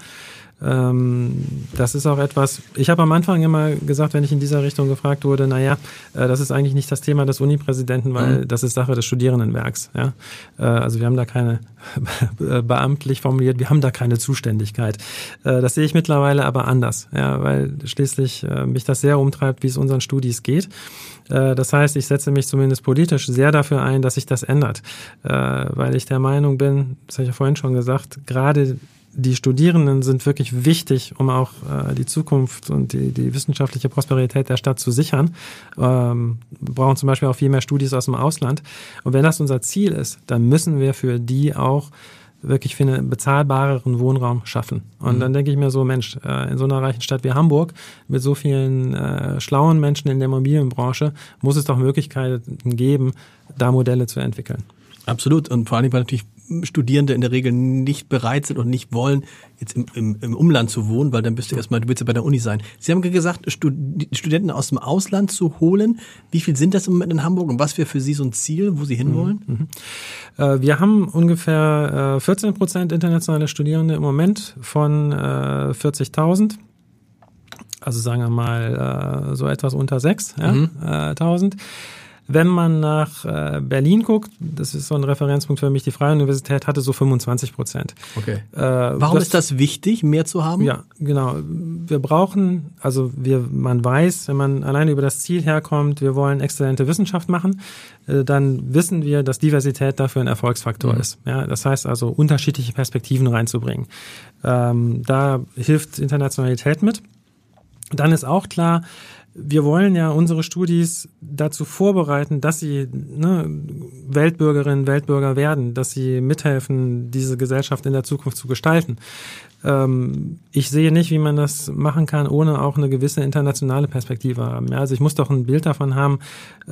Das ist auch etwas, ich habe am Anfang immer gesagt, wenn ich in dieser Richtung gefragt wurde, das ist eigentlich nicht das Thema des Unipräsidenten, weil das ist Sache des Studierendenwerks. Ja? Also wir haben da keine, beamtlich formuliert, wir haben da keine Zuständigkeit. Das sehe ich mittlerweile aber anders, ja? Weil schließlich mich das sehr umtreibt, wie es unseren Studis geht. Das heißt, ich setze mich zumindest politisch sehr dafür ein, dass sich das ändert, weil ich der Meinung bin, das habe ich ja vorhin schon gesagt, gerade die Studierenden sind wirklich wichtig, um auch die Zukunft und die wissenschaftliche Prosperität der Stadt zu sichern. Wir brauchen zum Beispiel auch viel mehr Studis aus dem Ausland. Und wenn das unser Ziel ist, dann müssen wir für die auch wirklich für einen bezahlbareren Wohnraum schaffen. Und dann denke ich mir so, Mensch, in so einer reichen Stadt wie Hamburg mit so vielen schlauen Menschen in der Immobilienbranche muss es doch Möglichkeiten geben, da Modelle zu entwickeln. Absolut. Und vor allem, weil natürlich Studierende in der Regel nicht bereit sind und nicht wollen, jetzt im Umland zu wohnen, weil dann du willst ja bei der Uni sein. Sie haben gesagt, Studenten aus dem Ausland zu holen. Wie viel sind das im Moment in Hamburg und was wäre für Sie so ein Ziel, wo Sie hinwollen? Wir haben ungefähr 14% internationale Studierende im Moment von 40.000. Also sagen wir mal so etwas unter 6.000. Wenn man nach Berlin guckt, das ist so ein Referenzpunkt für mich, die Freie Universität hatte so 25%. Okay. Warum ist das wichtig, mehr zu haben? Ja, genau. Wir brauchen, man weiß, wenn man alleine über das Ziel herkommt, wir wollen exzellente Wissenschaft machen, dann wissen wir, dass Diversität dafür ein Erfolgsfaktor ist. Ja, das heißt also, unterschiedliche Perspektiven reinzubringen. Da hilft Internationalität mit. Dann ist auch klar, wir wollen ja unsere Studis dazu vorbereiten, dass sie Weltbürgerinnen, Weltbürger werden, dass sie mithelfen, diese Gesellschaft in der Zukunft zu gestalten. Ich sehe nicht, wie man das machen kann, ohne auch eine gewisse internationale Perspektive haben. Ja, also ich muss doch ein Bild davon haben,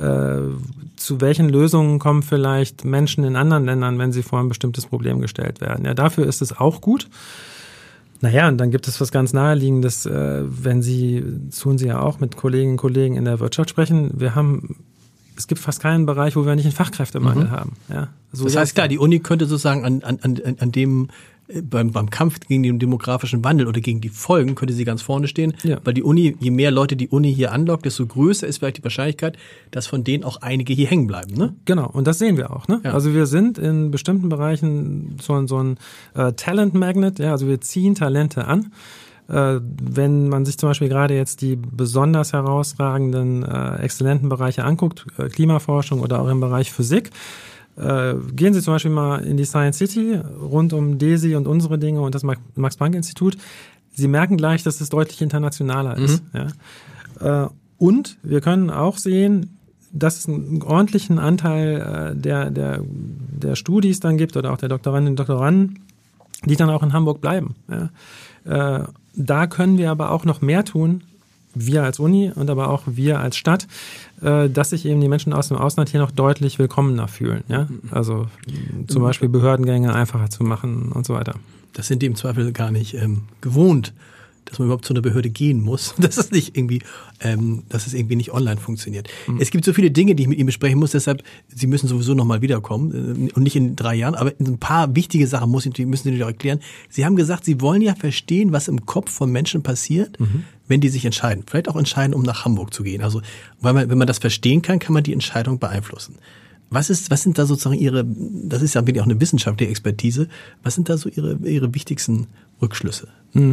zu welchen Lösungen kommen vielleicht Menschen in anderen Ländern, wenn sie vor ein bestimmtes Problem gestellt werden. Ja, dafür ist es auch gut. Naja, und dann gibt es was ganz Naheliegendes, tun Sie ja auch mit Kolleginnen und Kollegen in der Wirtschaft sprechen. Wir haben es gibt fast keinen Bereich, wo wir nicht einen Fachkräftemangel haben. Ja, so das heißt, klar, die Uni könnte sozusagen an dem beim Kampf gegen den demografischen Wandel oder gegen die Folgen könnte sie ganz vorne stehen, weil die Uni, je mehr Leute die Uni hier anlockt, desto größer ist vielleicht die Wahrscheinlichkeit, dass von denen auch einige hier hängen bleiben. Ne? Genau, und das sehen wir auch. Ne? Ja. Also wir sind in bestimmten Bereichen so ein Talent Magnet, ja, also wir ziehen Talente an. Wenn man sich zum Beispiel gerade jetzt die besonders herausragenden, exzellenten Bereiche anguckt, Klimaforschung oder auch im Bereich Physik, gehen Sie zum Beispiel mal in die Science City rund um DESI und unsere Dinge und das Max-Planck-Institut. Sie merken gleich, dass es deutlich internationaler ist. Ja. Und wir können auch sehen, dass es einen ordentlichen Anteil der Studis dann gibt oder auch der Doktorandinnen und Doktoranden, die dann auch in Hamburg bleiben. Ja. Da können wir aber auch noch mehr tun, wir als Uni und aber auch wir als Stadt, dass sich eben die Menschen aus dem Ausland hier noch deutlich willkommener fühlen. Ja? Also zum Beispiel Behördengänge einfacher zu machen und so weiter. Das sind die im Zweifel gar nicht gewohnt, dass man überhaupt zu einer Behörde gehen muss, dass es irgendwie nicht online funktioniert. Es gibt so viele Dinge, die ich mit Ihnen besprechen muss, deshalb, Sie müssen sowieso nochmal wiederkommen und nicht in 3 Jahren, aber ein paar wichtige Sachen müssen Sie natürlich auch erklären. Sie haben gesagt, Sie wollen ja verstehen, was im Kopf von Menschen passiert, wenn die sich entscheiden. Vielleicht auch entscheiden, um nach Hamburg zu gehen. Also, wenn man das verstehen kann, kann man die Entscheidung beeinflussen. Was sind da sozusagen das ist ja wirklich auch eine wissenschaftliche Expertise, was sind da so Ihre wichtigsten Rückschlüsse?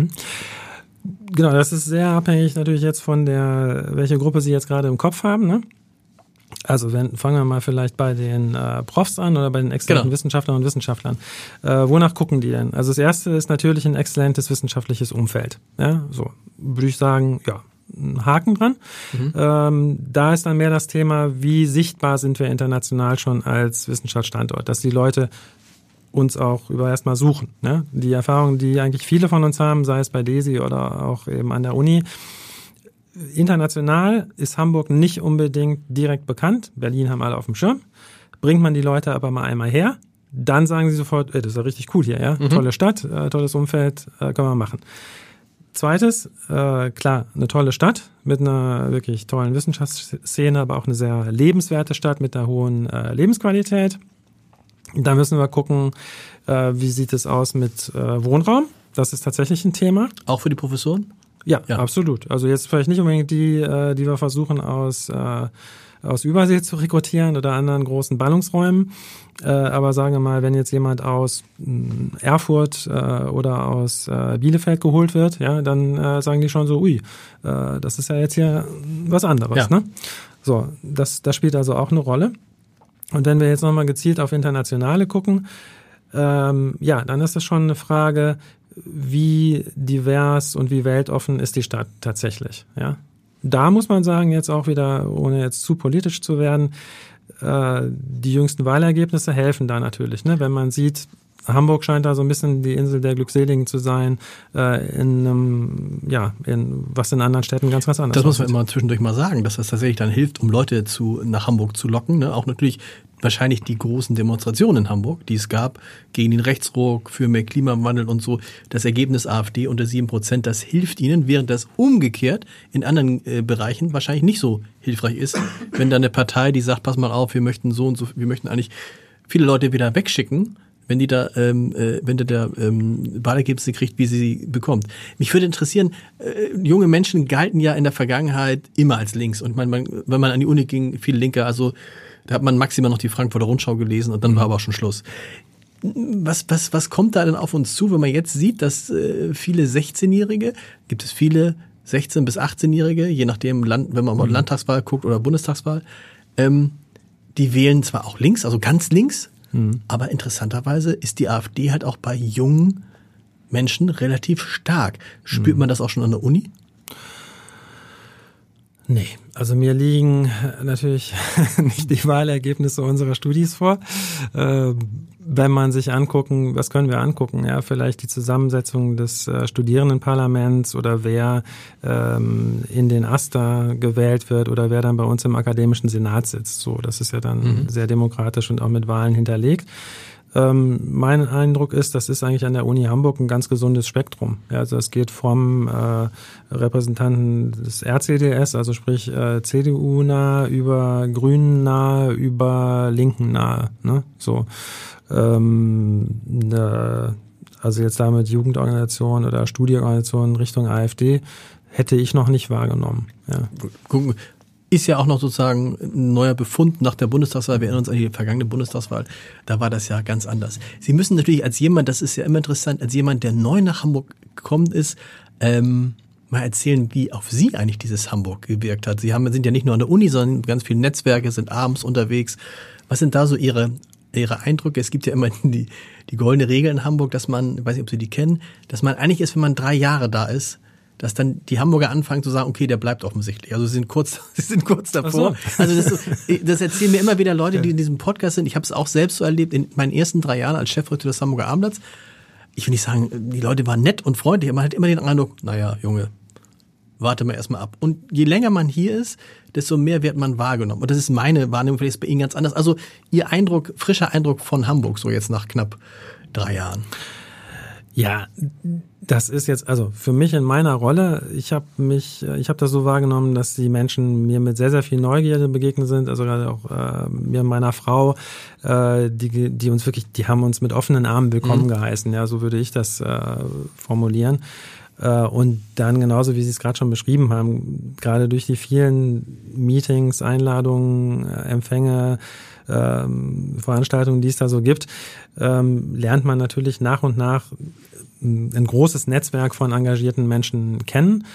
Genau, das ist sehr abhängig natürlich jetzt von welche Gruppe Sie jetzt gerade im Kopf haben, ne? Also fangen wir mal vielleicht bei den Profs an oder bei den exzellenten Wissenschaftlern und Wissenschaftlern. Wonach gucken die denn? Also das erste ist natürlich ein exzellentes wissenschaftliches Umfeld. Ja, so würde ich sagen, ja, ein Haken dran. Da ist dann mehr das Thema, wie sichtbar sind wir international schon als Wissenschaftsstandort, dass die Leute uns auch erstmal suchen. Ne? Die Erfahrung, die eigentlich viele von uns haben, sei es bei DESI oder auch eben an der Uni, international ist Hamburg nicht unbedingt direkt bekannt. Berlin haben alle auf dem Schirm. Bringt man die Leute aber mal einmal her, dann sagen sie sofort, das ist ja richtig cool hier, ja, tolle Stadt, tolles Umfeld, können wir machen. Zweites, klar, eine tolle Stadt mit einer wirklich tollen Wissenschaftsszene, aber auch eine sehr lebenswerte Stadt mit einer hohen Lebensqualität. Da müssen wir gucken, wie sieht es aus mit Wohnraum. Das ist tatsächlich ein Thema. Auch für die Professoren? Ja, absolut. Also jetzt vielleicht nicht unbedingt die wir versuchen aus Übersee zu rekrutieren oder anderen großen Ballungsräumen. Aber sagen wir mal, wenn jetzt jemand aus Erfurt oder aus Bielefeld geholt wird, ja, dann sagen die schon so, das ist ja jetzt hier was anderes. Ja. Ne? So, das spielt also auch eine Rolle. Und wenn wir jetzt nochmal gezielt auf Internationale gucken, dann ist das schon eine Frage, wie divers und wie weltoffen ist die Stadt tatsächlich. Ja? Da muss man sagen, jetzt auch wieder, ohne jetzt zu politisch zu werden, die jüngsten Wahlergebnisse helfen da natürlich. Ne? Wenn man sieht, Hamburg scheint da so ein bisschen die Insel der Glückseligen zu sein, was in anderen Städten ganz anders ist. Das muss man immer zwischendurch mal sagen, dass das tatsächlich dann hilft, um Leute nach Hamburg zu locken. Ne? Auch natürlich wahrscheinlich die großen Demonstrationen in Hamburg, die es gab, gegen den Rechtsruck, für mehr Klimawandel und so. Das Ergebnis AfD unter 7%, das hilft ihnen, während das umgekehrt in anderen Bereichen wahrscheinlich nicht so hilfreich ist, wenn da eine Partei, die sagt, pass mal auf, wir möchten so und so, wir möchten eigentlich viele Leute wieder wegschicken, wenn die da, Wahlergebnisse kriegt, wie sie bekommt. Mich würde interessieren, junge Menschen galten ja in der Vergangenheit immer als links. Und wenn man an die Uni ging, viel linker, also da hat man maximal noch die Frankfurter Rundschau gelesen und dann war aber auch schon Schluss. Was kommt da denn auf uns zu, wenn man jetzt sieht, dass viele 16-Jährige, gibt es viele 16- bis 18-Jährige, je nachdem, wenn man mal Landtagswahl guckt oder Bundestagswahl, die wählen zwar auch links, also ganz links, aber interessanterweise ist die AfD halt auch bei jungen Menschen relativ stark. Spürt man das auch schon an der Uni? Nee, also mir liegen natürlich nicht die Wahlergebnisse unserer Studis vor. Wenn man sich angucken, was können wir angucken? Ja, vielleicht die Zusammensetzung des Studierendenparlaments oder wer in den AStA gewählt wird oder wer dann bei uns im akademischen Senat sitzt. So, das ist ja dann sehr demokratisch und auch mit Wahlen hinterlegt. Mein Eindruck ist, das ist eigentlich an der Uni Hamburg ein ganz gesundes Spektrum. Ja, also es geht vom Repräsentanten des RCDS, also sprich CDU-nah, über Grünen-nah, über Linken-nah. Ne? So, also jetzt damit Jugendorganisationen oder Studieorganisationen Richtung AfD hätte ich noch nicht wahrgenommen. Ja. Gucken. Ist ja auch noch sozusagen ein neuer Befund nach der Bundestagswahl. Wir erinnern uns an die vergangene Bundestagswahl. Da war das ja ganz anders. Sie müssen natürlich als jemand, das ist ja immer interessant, als jemand, der neu nach Hamburg gekommen ist, mal erzählen, wie auf Sie eigentlich dieses Hamburg gewirkt hat. Sie sind ja nicht nur an der Uni, sondern ganz viele Netzwerke, sind abends unterwegs. Was sind da so Ihre Eindrücke? Es gibt ja immer die goldene Regel in Hamburg, dass man, ich weiß nicht, ob Sie die kennen, dass man eigentlich ist, wenn man 3 Jahre da ist, dass dann die Hamburger anfangen zu sagen, okay, der bleibt offensichtlich. Also sie sind kurz davor. So. Also das erzählen mir immer wieder Leute, die in diesem Podcast sind. Ich habe es auch selbst so erlebt in meinen ersten 3 Jahren als Chefredakteur des Hamburger Abendblatts. Ich will nicht sagen, die Leute waren nett und freundlich, aber man hat immer den Eindruck, naja, Junge, warte mal erstmal ab. Und je länger man hier ist, desto mehr wird man wahrgenommen. Und das ist meine Wahrnehmung, vielleicht ist bei Ihnen ganz anders. Also Ihr Eindruck, frischer Eindruck von Hamburg, so jetzt nach knapp 3 Jahren. Ja, das ist jetzt, also für mich in meiner Rolle, ich habe das so wahrgenommen, dass die Menschen mir mit sehr, sehr viel Neugierde begegnet sind, also gerade auch mir und meiner Frau, die uns wirklich, die haben uns mit offenen Armen willkommen geheißen, ja, so würde ich das formulieren. Und dann genauso, wie Sie es gerade schon beschrieben haben, gerade durch die vielen Meetings, Einladungen, Empfänge, Veranstaltungen, die es da so gibt, lernt man natürlich nach und nach ein großes Netzwerk von engagierten Menschen kennen.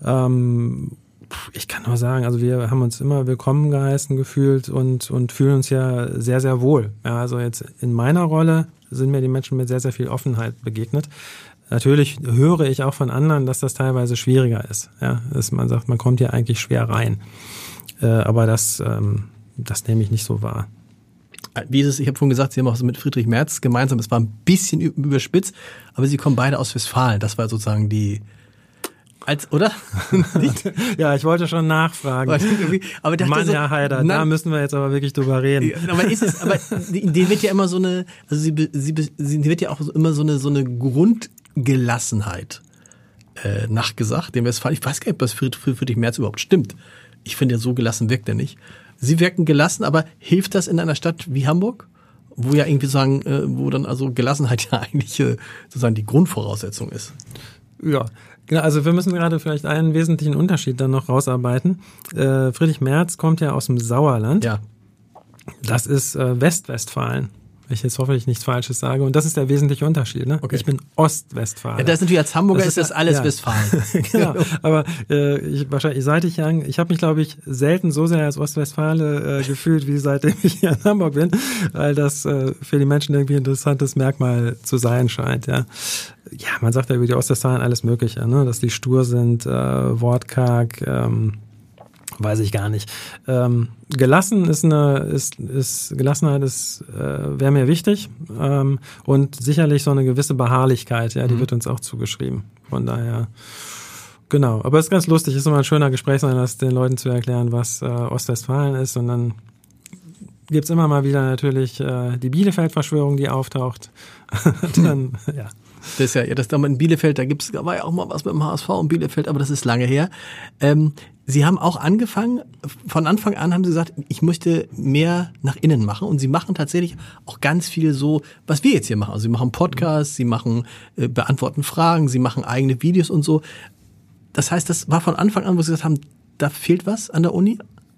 Ich kann nur sagen, also wir haben uns immer willkommen geheißen gefühlt und fühlen uns ja sehr, sehr wohl. Ja, also jetzt in meiner Rolle sind mir die Menschen mit sehr, sehr viel Offenheit begegnet. Natürlich höre ich auch von anderen, dass das teilweise schwieriger ist. Ja, dass man sagt, man kommt hier eigentlich schwer rein. Aber das nehme ich nicht so wahr. Wie ist es? Ich habe vorhin gesagt, Sie haben auch mit Friedrich Merz gemeinsam, es war ein bisschen überspitzt, aber Sie kommen beide aus Westfalen. Das war sozusagen oder? Ja, ich wollte schon nachfragen. Aber Mann, so, Herr Haider, da müssen wir jetzt aber wirklich drüber reden. Aber denen wird ja immer so eine, also sie wird ja auch immer so eine Grundgelassenheit nachgesagt, dem Westfalen. Ich weiß gar nicht, ob das Friedrich Merz überhaupt stimmt. Ich finde, so gelassen wirkt er nicht. Sie wirken gelassen, aber hilft das in einer Stadt wie Hamburg? Wo ja irgendwie sagen, wo dann also Gelassenheit ja eigentlich sozusagen die Grundvoraussetzung ist. Ja, genau. Also wir müssen gerade vielleicht einen wesentlichen Unterschied dann noch rausarbeiten. Friedrich Merz kommt ja aus dem Sauerland. Ja. Das ist Westwestfalen. Wenn ich jetzt hoffentlich nichts Falsches sage. Und das ist der wesentliche Unterschied. Ne? Okay. Ich bin Ostwestfalen. Ja, das ist natürlich als Hamburger ist das alles ja. Westfalen. Genau. Aber seit ich habe mich, glaube ich, selten so sehr als Ostwestfale gefühlt, wie seitdem ich hier in Hamburg bin, weil das für die Menschen irgendwie ein interessantes Merkmal zu sein scheint. Ja, man sagt ja über die Ostwestfalen alles Mögliche, ne? Dass die stur sind, wortkarg, weiß ich gar nicht. Gelassenheit wäre mir wichtig und sicherlich so eine gewisse Beharrlichkeit, ja, die wird uns auch zugeschrieben. Von daher, genau. Aber es ist ganz lustig, ist immer ein schöner Gesprächsanlass, den Leuten zu erklären, was Ostwestfalen ist, und dann gibt's immer mal wieder natürlich die Bielefeld-Verschwörung, die auftaucht. Dann, ja. Das ist damals in Bielefeld, da war ja auch mal was mit dem HSV in Bielefeld, aber das ist lange her. Sie haben auch angefangen, von Anfang an haben Sie gesagt, ich möchte mehr nach innen machen, und Sie machen tatsächlich auch ganz viel so, was wir jetzt hier machen. Also Sie machen Podcasts, Sie beantworten Fragen, Sie machen eigene Videos und so. Das heißt, das war von Anfang an, wo Sie gesagt haben, da fehlt was an der Uni?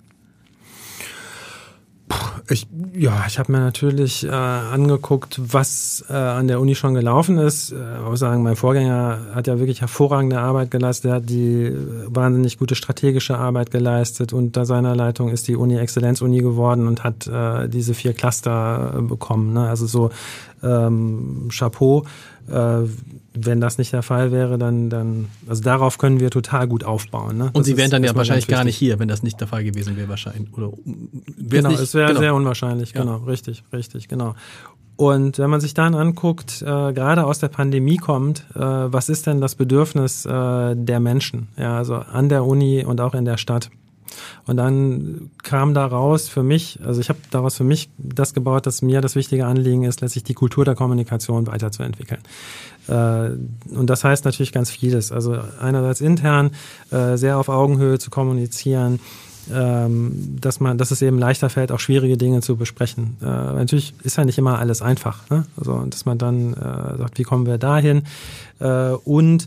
Ich habe mir natürlich angeguckt, was an der Uni schon gelaufen ist. Ich muss sagen, mein Vorgänger hat ja wirklich hervorragende Arbeit geleistet. Er hat die wahnsinnig gute strategische Arbeit geleistet. Unter seiner Leitung ist die Uni Exzellenzuni geworden und hat diese 4 Cluster bekommen. Ne? Also so Chapeau. Wenn das nicht der Fall wäre, dann also darauf können wir total gut aufbauen. Ne? Und Sie wären dann ja wahrscheinlich gar nicht hier, wenn das nicht der Fall gewesen wäre wahrscheinlich. Oder genau, es wäre sehr unwahrscheinlich. Ja. Genau, richtig, genau. Und wenn man sich dann anguckt, gerade aus der Pandemie kommt, was ist denn das Bedürfnis der Menschen? Ja, also an der Uni und auch in der Stadt. Und dann kam daraus für mich, also ich habe daraus für mich das gebaut, dass mir das wichtige Anliegen ist, letztlich die Kultur der Kommunikation weiterzuentwickeln. Und das heißt natürlich ganz vieles. Also einerseits intern sehr auf Augenhöhe zu kommunizieren, dass es eben leichter fällt, auch schwierige Dinge zu besprechen. Natürlich ist ja nicht immer alles einfach, ne? Also, dass man dann sagt, wie kommen wir dahin? Und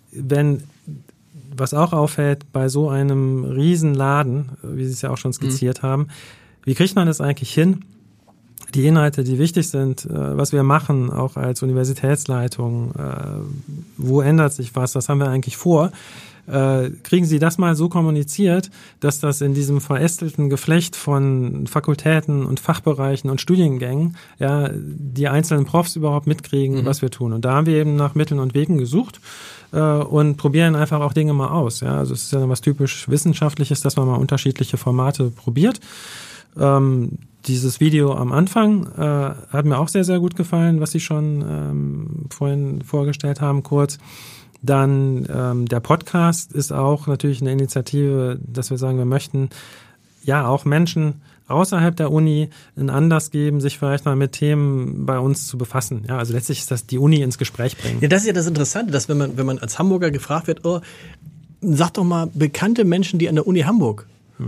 was auch auffällt bei so einem Riesenladen, wie Sie es ja auch schon skizziert haben, wie kriegt man das eigentlich hin? Die Inhalte, die wichtig sind, was wir machen, auch als Universitätsleitung, wo ändert sich was haben wir eigentlich vor? Kriegen Sie das mal so kommuniziert, dass das in diesem verästelten Geflecht von Fakultäten und Fachbereichen und Studiengängen die einzelnen Profs überhaupt mitkriegen, was wir tun. Und da haben wir eben nach Mitteln und Wegen gesucht und probieren einfach auch Dinge mal aus. Ja, also es ist ja was typisch Wissenschaftliches, dass man mal unterschiedliche Formate probiert. Dieses Video am Anfang hat mir auch sehr, sehr gut gefallen, was Sie schon vorhin vorgestellt haben, kurz. Dann der Podcast ist auch natürlich eine Initiative, dass wir sagen, wir möchten ja auch Menschen außerhalb der Uni einen Anlass geben, sich vielleicht mal mit Themen bei uns zu befassen. Ja, also letztlich ist das die Uni ins Gespräch bringen. Ja, das ist ja das Interessante, dass wenn man als Hamburger gefragt wird, sag doch mal bekannte Menschen, die an der Uni Hamburg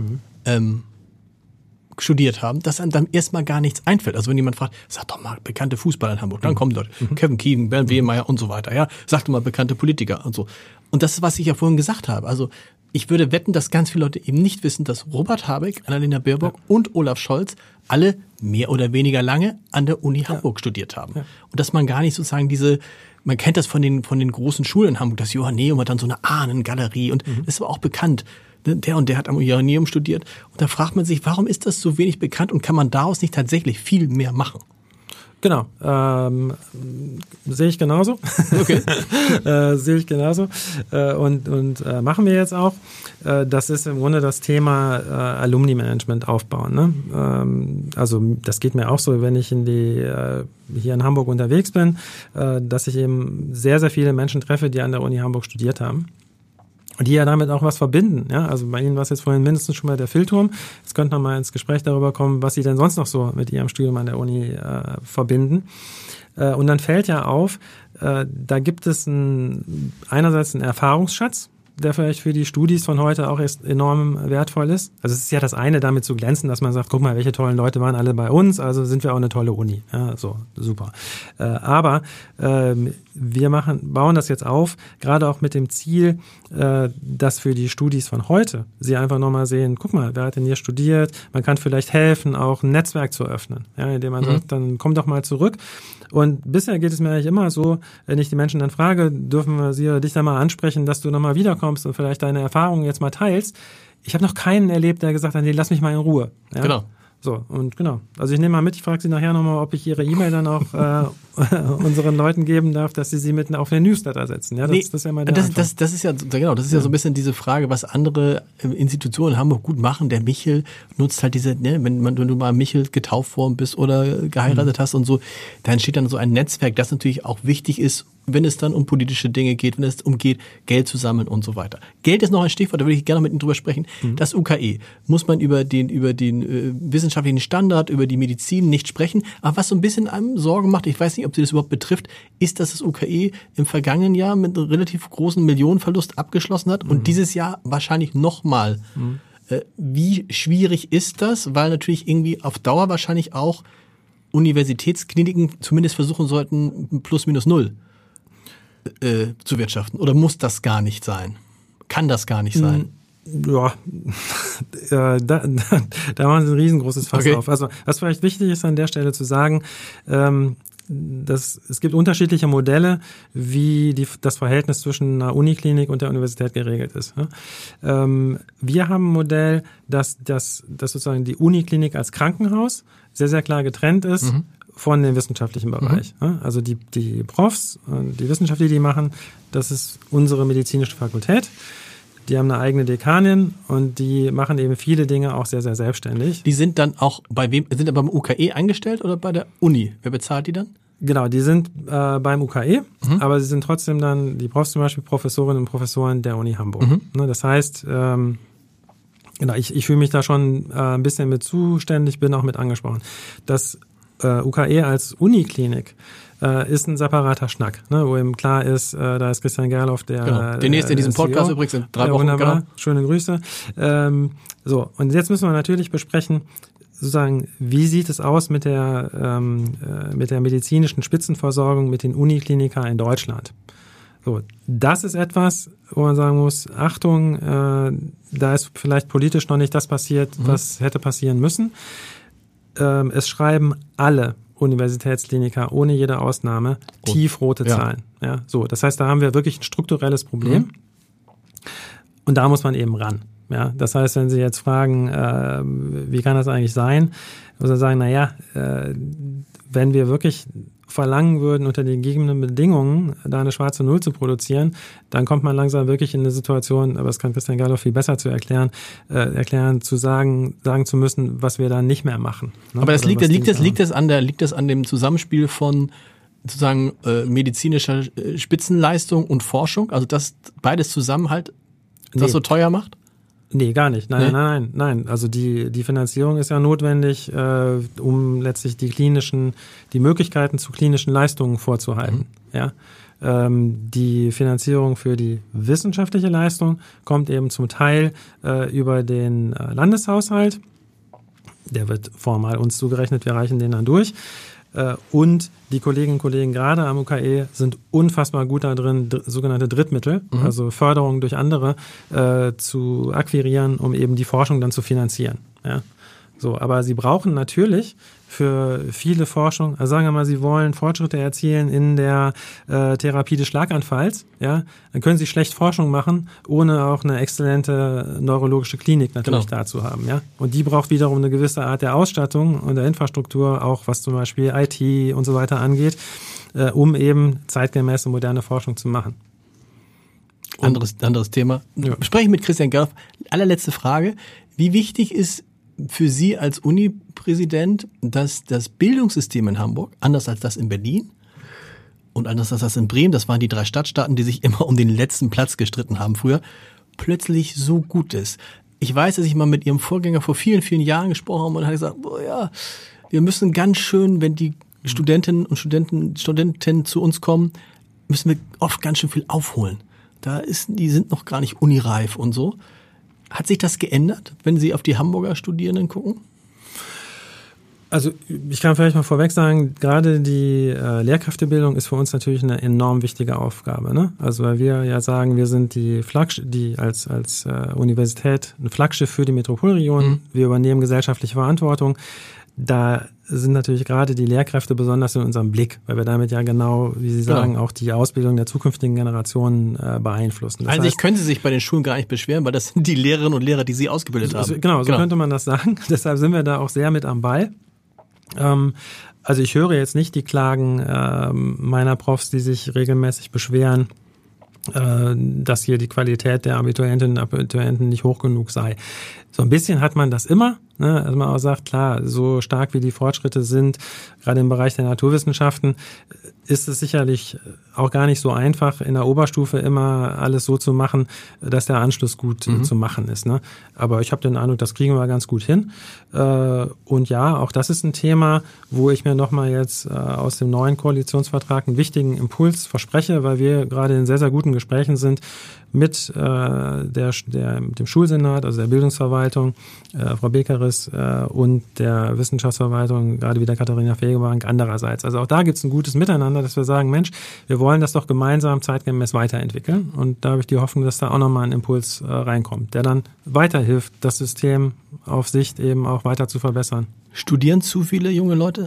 studiert haben, dass einem dann erstmal gar nichts einfällt. Also wenn jemand fragt, sag doch mal bekannte Fußballer in Hamburg, dann kommen dort Kevin Keegan, Bernd Wehmeyer und so weiter. Ja, sag doch mal bekannte Politiker und so. Und das ist, was ich ja vorhin gesagt habe. Also ich würde wetten, dass ganz viele Leute eben nicht wissen, dass Robert Habeck, Annalena Baerbock und Olaf Scholz alle mehr oder weniger lange an der Uni Hamburg studiert haben. Ja. Und dass man gar nicht sozusagen man kennt das von den großen Schulen in Hamburg, das Johanneum hat dann so eine Ahnengalerie und das ist aber auch bekannt. Der und der hat am Johanneum studiert. Und da fragt man sich, warum ist das so wenig bekannt und kann man daraus nicht tatsächlich viel mehr machen? Genau, sehe ich genauso. Okay. Sehe ich genauso und machen wir jetzt auch. Das ist im Grunde das Thema Alumni-Management aufbauen. Ne? Also das geht mir auch so, wenn ich hier in Hamburg unterwegs bin, dass ich eben sehr, sehr viele Menschen treffe, die an der Uni Hamburg studiert haben. Und die ja damit auch was verbinden. Ja? Also bei Ihnen war es jetzt vorhin mindestens schon mal der Philturm. Jetzt könnte man mal ins Gespräch darüber kommen, was Sie denn sonst noch so mit Ihrem Studium an der Uni verbinden. Und dann fällt ja auf, da gibt es einerseits einen Erfahrungsschatz, der vielleicht für die Studis von heute auch enorm wertvoll ist. Also es ist ja das eine, damit zu glänzen, dass man sagt, guck mal, welche tollen Leute waren alle bei uns, also sind wir auch eine tolle Uni. Ja, so, super. Aber wir bauen das jetzt auf, gerade auch mit dem Ziel, dass für die Studis von heute sie einfach nochmal sehen, guck mal, wer hat denn hier studiert? Man kann vielleicht helfen, auch ein Netzwerk zu öffnen, ja, indem man sagt, dann komm doch mal zurück. Und bisher geht es mir eigentlich immer so, wenn ich die Menschen dann frage, dürfen wir sie oder dich dann mal ansprechen, dass du nochmal wiederkommst und vielleicht deine Erfahrungen jetzt mal teilst. Ich habe noch keinen erlebt, der gesagt hat, nee, lass mich mal in Ruhe. Ja? Genau. So, und genau. Also ich nehme mal mit, ich frage Sie nachher nochmal, ob ich Ihre E-Mail dann auch unseren Leuten geben darf, dass sie mit auf den Newsletter setzen. Ja, das ist ja mal das ist ja genau, das ist ja so ein bisschen diese Frage, was andere Institutionen in Hamburg gut machen. Der Michel nutzt halt diese, ne, wenn du mal Michel getauft worden bist oder geheiratet hast und so, da entsteht dann so ein Netzwerk, das natürlich auch wichtig ist, wenn es dann um politische Dinge geht, wenn es umgeht, Geld zu sammeln und so weiter. Geld ist noch ein Stichwort, da würde ich gerne mit Ihnen drüber sprechen. Das UKE. Muss man über den wissenschaftlichen Standard, über die Medizin nicht sprechen. Aber was so ein bisschen einem Sorgen macht, ich weiß nicht, ob Sie das überhaupt betrifft, ist, dass das UKE im vergangenen Jahr mit einem relativ großen Millionenverlust abgeschlossen hat und dieses Jahr wahrscheinlich nochmal. Wie schwierig ist das? Weil natürlich irgendwie auf Dauer wahrscheinlich auch Universitätskliniken zumindest versuchen sollten, plus minus null zu wirtschaften. Oder muss das gar nicht sein? Kann das gar nicht sein? Ja, da machen Sie ein riesengroßes Fass auf. Also was vielleicht wichtig ist an der Stelle zu sagen, es gibt unterschiedliche Modelle, wie das Verhältnis zwischen einer Uniklinik und der Universität geregelt ist. Wir haben ein Modell, dass sozusagen die Uniklinik als Krankenhaus sehr, sehr klar getrennt ist von dem wissenschaftlichen Bereich. Also die Profs, die Wissenschaft, die machen, das ist unsere medizinische Fakultät. Die haben eine eigene Dekanin und die machen eben viele Dinge auch sehr, sehr selbstständig. Die sind dann auch sind beim UKE eingestellt oder bei der Uni? Wer bezahlt die dann? Genau, die sind beim UKE, aber sie sind trotzdem dann, die Profs zum Beispiel, Professorinnen und Professoren der Uni Hamburg. Das heißt, Genau, ich fühle mich da schon ein bisschen mit zuständig, bin auch mit angesprochen. Das UKE als Uniklinik ist ein separater Schnack, ne, wo eben klar ist, da ist Christian Gerloff, der genau. Demnächst in diesem Podcast übrigens in 3 Wochen. Wunderbar, genau. Schöne Grüße. So, und jetzt müssen wir natürlich besprechen, sozusagen, wie sieht es aus mit der medizinischen Spitzenversorgung mit den Uniklinika in Deutschland? So, das ist etwas, wo man sagen muss, Achtung, da ist vielleicht politisch noch nicht das passiert, was hätte passieren müssen. Es schreiben alle Universitätskliniker ohne jede Ausnahme tiefrote Zahlen. Ja, so, das heißt, da haben wir wirklich ein strukturelles Problem. Und da muss man eben ran. Ja, das heißt, wenn Sie jetzt fragen, wie kann das eigentlich sein, muss man sagen, wenn wir wirklich verlangen würden, unter den gegebenen Bedingungen da eine schwarze Null zu produzieren, dann kommt man langsam wirklich in eine Situation, aber das kann Christian Gerloff viel besser zu erklären, zu sagen zu müssen, was wir dann nicht mehr machen. Ne? Aber das liegt das an dem Zusammenspiel von sozusagen medizinischer Spitzenleistung und Forschung, also das beides zusammen halt das so teuer macht? Nee, gar nicht. Nein. Also die Finanzierung ist ja notwendig, um letztlich die Möglichkeiten zu klinischen Leistungen vorzuhalten. Ja. Die Finanzierung für die wissenschaftliche Leistung kommt eben zum Teil über den Landeshaushalt. Der wird formal uns zugerechnet, wir reichen den dann durch. Und die Kolleginnen und Kollegen gerade am UKE sind unfassbar gut da drin, sogenannte Drittmittel, also Förderung durch andere, zu akquirieren, um eben die Forschung dann zu finanzieren. Ja. So, aber sie brauchen natürlich für viele Forschung, also sagen wir mal, sie wollen Fortschritte erzielen in der Therapie des Schlaganfalls, ja, dann können sie schlecht Forschung machen, ohne auch eine exzellente neurologische Klinik natürlich dazu haben, ja. Und die braucht wiederum eine gewisse Art der Ausstattung und der Infrastruktur, auch was zum Beispiel IT und so weiter angeht, um eben zeitgemäße moderne Forschung zu machen. Anderes Thema. Ja. Spreche ich mit Christian Gerloff. Allerletzte Frage. Wie wichtig ist für Sie als Uni-Präsident, dass das Bildungssystem in Hamburg, anders als das in Berlin und anders als das in Bremen, das waren die 3 Stadtstaaten, die sich immer um den letzten Platz gestritten haben früher, plötzlich so gut ist? Ich weiß, dass ich mal mit Ihrem Vorgänger vor vielen, vielen Jahren gesprochen habe und hat gesagt, wir müssen ganz schön, wenn die Studentinnen und Studenten zu uns kommen, müssen wir oft ganz schön viel aufholen. Die sind noch gar nicht unireif und so. Hat sich das geändert, wenn Sie auf die Hamburger Studierenden gucken? Also ich kann vielleicht mal vorweg sagen, gerade die Lehrkräftebildung ist für uns natürlich eine enorm wichtige Aufgabe. Ne? Also weil wir ja sagen, wir sind die als Universität ein Flaggschiff für die Metropolregion. Wir übernehmen gesellschaftliche Verantwortung. Da sind natürlich gerade die Lehrkräfte besonders in unserem Blick, weil wir damit ja genau, wie Sie sagen, auch die Ausbildung der zukünftigen Generationen beeinflussen. Das heißt, können Sie sich bei den Schulen gar nicht beschweren, weil das sind die Lehrerinnen und Lehrer, die Sie ausgebildet haben. Genau, so könnte man das sagen. Deshalb sind wir da auch sehr mit am Ball. Also ich höre jetzt nicht die Klagen meiner Profs, die sich regelmäßig beschweren, dass hier die Qualität der Abiturientinnen und Abiturienten nicht hoch genug sei. So ein bisschen hat man das immer, ne? Also man auch sagt, klar, so stark wie die Fortschritte sind, gerade im Bereich der Naturwissenschaften, ist es sicherlich auch gar nicht so einfach, in der Oberstufe immer alles so zu machen, dass der Anschluss gut zu machen ist. Ne? Aber ich habe den Eindruck, das kriegen wir ganz gut hin. Und ja, auch das ist ein Thema, wo ich mir nochmal jetzt aus dem neuen Koalitionsvertrag einen wichtigen Impuls verspreche, weil wir gerade in sehr, sehr guten Gesprächen sind mit dem Schulsenat, also der Bildungsverwaltung, Frau Bekeris und der Wissenschaftsverwaltung, gerade wie der Katharina Fegebank andererseits. Also auch da gibt es ein gutes Miteinander, dass wir sagen, Mensch, wir wollen das doch gemeinsam zeitgemäß weiterentwickeln. Und da habe ich die Hoffnung, dass da auch nochmal ein Impuls reinkommt, der dann weiterhilft, das System auf Sicht eben auch weiter zu verbessern. Studieren zu viele junge Leute?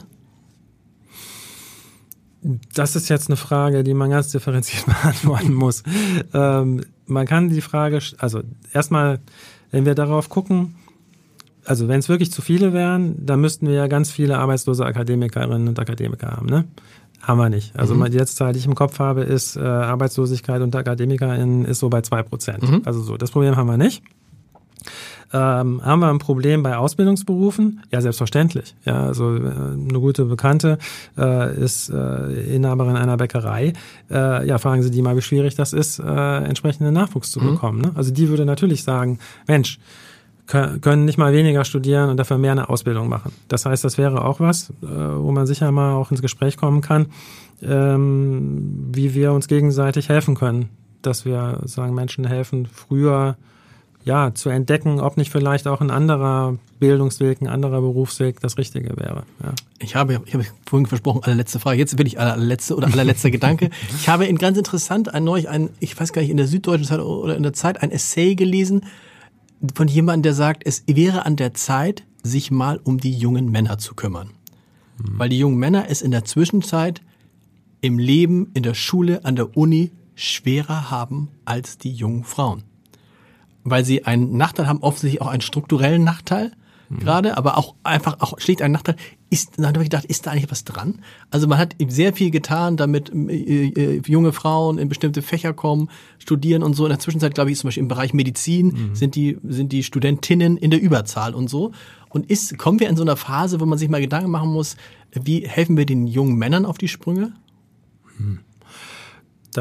Das ist jetzt eine Frage, die man ganz differenziert beantworten muss. Man kann die Frage, also erstmal, wenn wir darauf gucken, also wenn es wirklich zu viele wären, dann müssten wir ja ganz viele arbeitslose Akademikerinnen und Akademiker haben, ne? Haben wir nicht. Also die letzte Zahl, die ich im Kopf habe, ist Arbeitslosigkeit unter AkademikerInnen ist so bei 2%. Also so, das Problem haben wir nicht. Haben wir ein Problem bei Ausbildungsberufen? Ja, selbstverständlich. Ja, also eine gute Bekannte ist Inhaberin einer Bäckerei. Ja, fragen Sie die mal, wie schwierig das ist, entsprechenden Nachwuchs zu bekommen. Ne? Also die würde natürlich sagen, Mensch, können nicht mal weniger studieren und dafür mehr eine Ausbildung machen. Das heißt, das wäre auch was, wo man sicher mal auch ins Gespräch kommen kann, wie wir uns gegenseitig helfen können, dass wir sagen, Menschen helfen, früher zu entdecken, ob nicht vielleicht auch ein anderer Bildungsweg, ein anderer Berufsweg das Richtige wäre. Ja. Ich habe vorhin versprochen, allerletzte Frage. Jetzt will ich allerletzter Gedanke. Ich habe ganz interessant ich weiß gar nicht, in der Süddeutschen Zeitung oder in der Zeit ein Essay gelesen von jemandem, der sagt, es wäre an der Zeit, sich mal um die jungen Männer zu kümmern. Weil die jungen Männer es in der Zwischenzeit im Leben, in der Schule, an der Uni schwerer haben als die jungen Frauen. Weil sie einen Nachteil haben, offensichtlich auch einen strukturellen Nachteil gerade, aber auch schlicht einen Nachteil. Dann habe ich gedacht, ist da eigentlich was dran? Also man hat sehr viel getan, damit junge Frauen in bestimmte Fächer kommen, studieren und so. In der Zwischenzeit, glaube ich, zum Beispiel im Bereich Medizin sind die Studentinnen in der Überzahl und so. Und kommen wir in so einer Phase, wo man sich mal Gedanken machen muss, wie helfen wir den jungen Männern auf die Sprünge? Da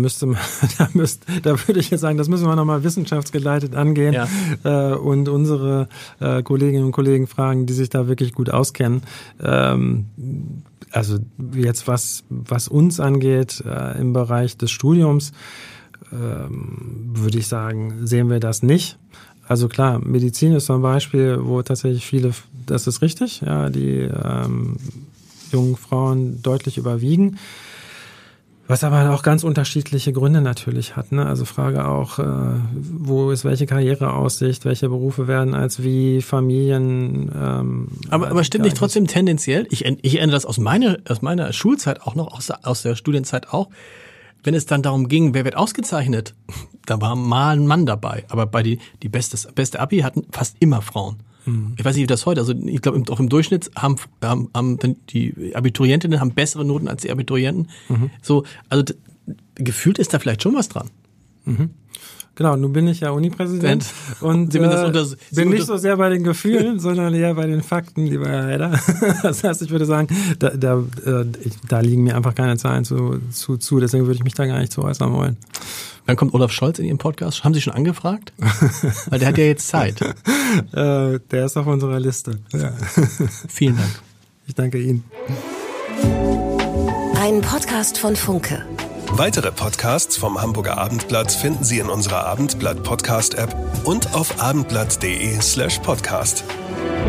würde ich jetzt sagen, das müssen wir nochmal wissenschaftsgeleitet angehen und unsere Kolleginnen und Kollegen fragen, die sich da wirklich gut auskennen. Also jetzt was uns angeht im Bereich des Studiums, würde ich sagen, sehen wir das nicht. Also klar, Medizin ist so ein Beispiel, wo tatsächlich viele, das ist richtig, die jungen Frauen deutlich überwiegen. Was aber auch ganz unterschiedliche Gründe natürlich hat. Ne? Also Frage auch, wo ist welche Karriereaussicht, welche Berufe werden als wie Familien. Aber stimmt nicht trotzdem tendenziell? Ich erinnere das aus meiner Schulzeit auch noch, aus der Studienzeit auch. Wenn es dann darum ging, wer wird ausgezeichnet, da war mal ein Mann dabei. Aber bei die beste Abi hatten fast immer Frauen. Ich weiß nicht, wie das heute, also ich glaube auch im Durchschnitt haben die Abiturientinnen haben bessere Noten als die Abiturienten. So, also gefühlt ist da vielleicht schon was dran. Genau, nun bin ich ja Unipräsident und bin nicht so sehr bei den Gefühlen, sondern eher bei den Fakten, lieber Herr Heider. Das heißt, ich würde sagen, da liegen mir einfach keine Zahlen zu, deswegen würde ich mich da gar nicht zu äußern wollen. Wann kommt Olaf Scholz in Ihren Podcast? Haben Sie schon angefragt? Weil der hat ja jetzt Zeit. Der ist auf unserer Liste. Ja. Vielen Dank. Ich danke Ihnen. Ein Podcast von Funke. Weitere Podcasts vom Hamburger Abendblatt finden Sie in unserer Abendblatt-Podcast-App und auf abendblatt.de/podcast.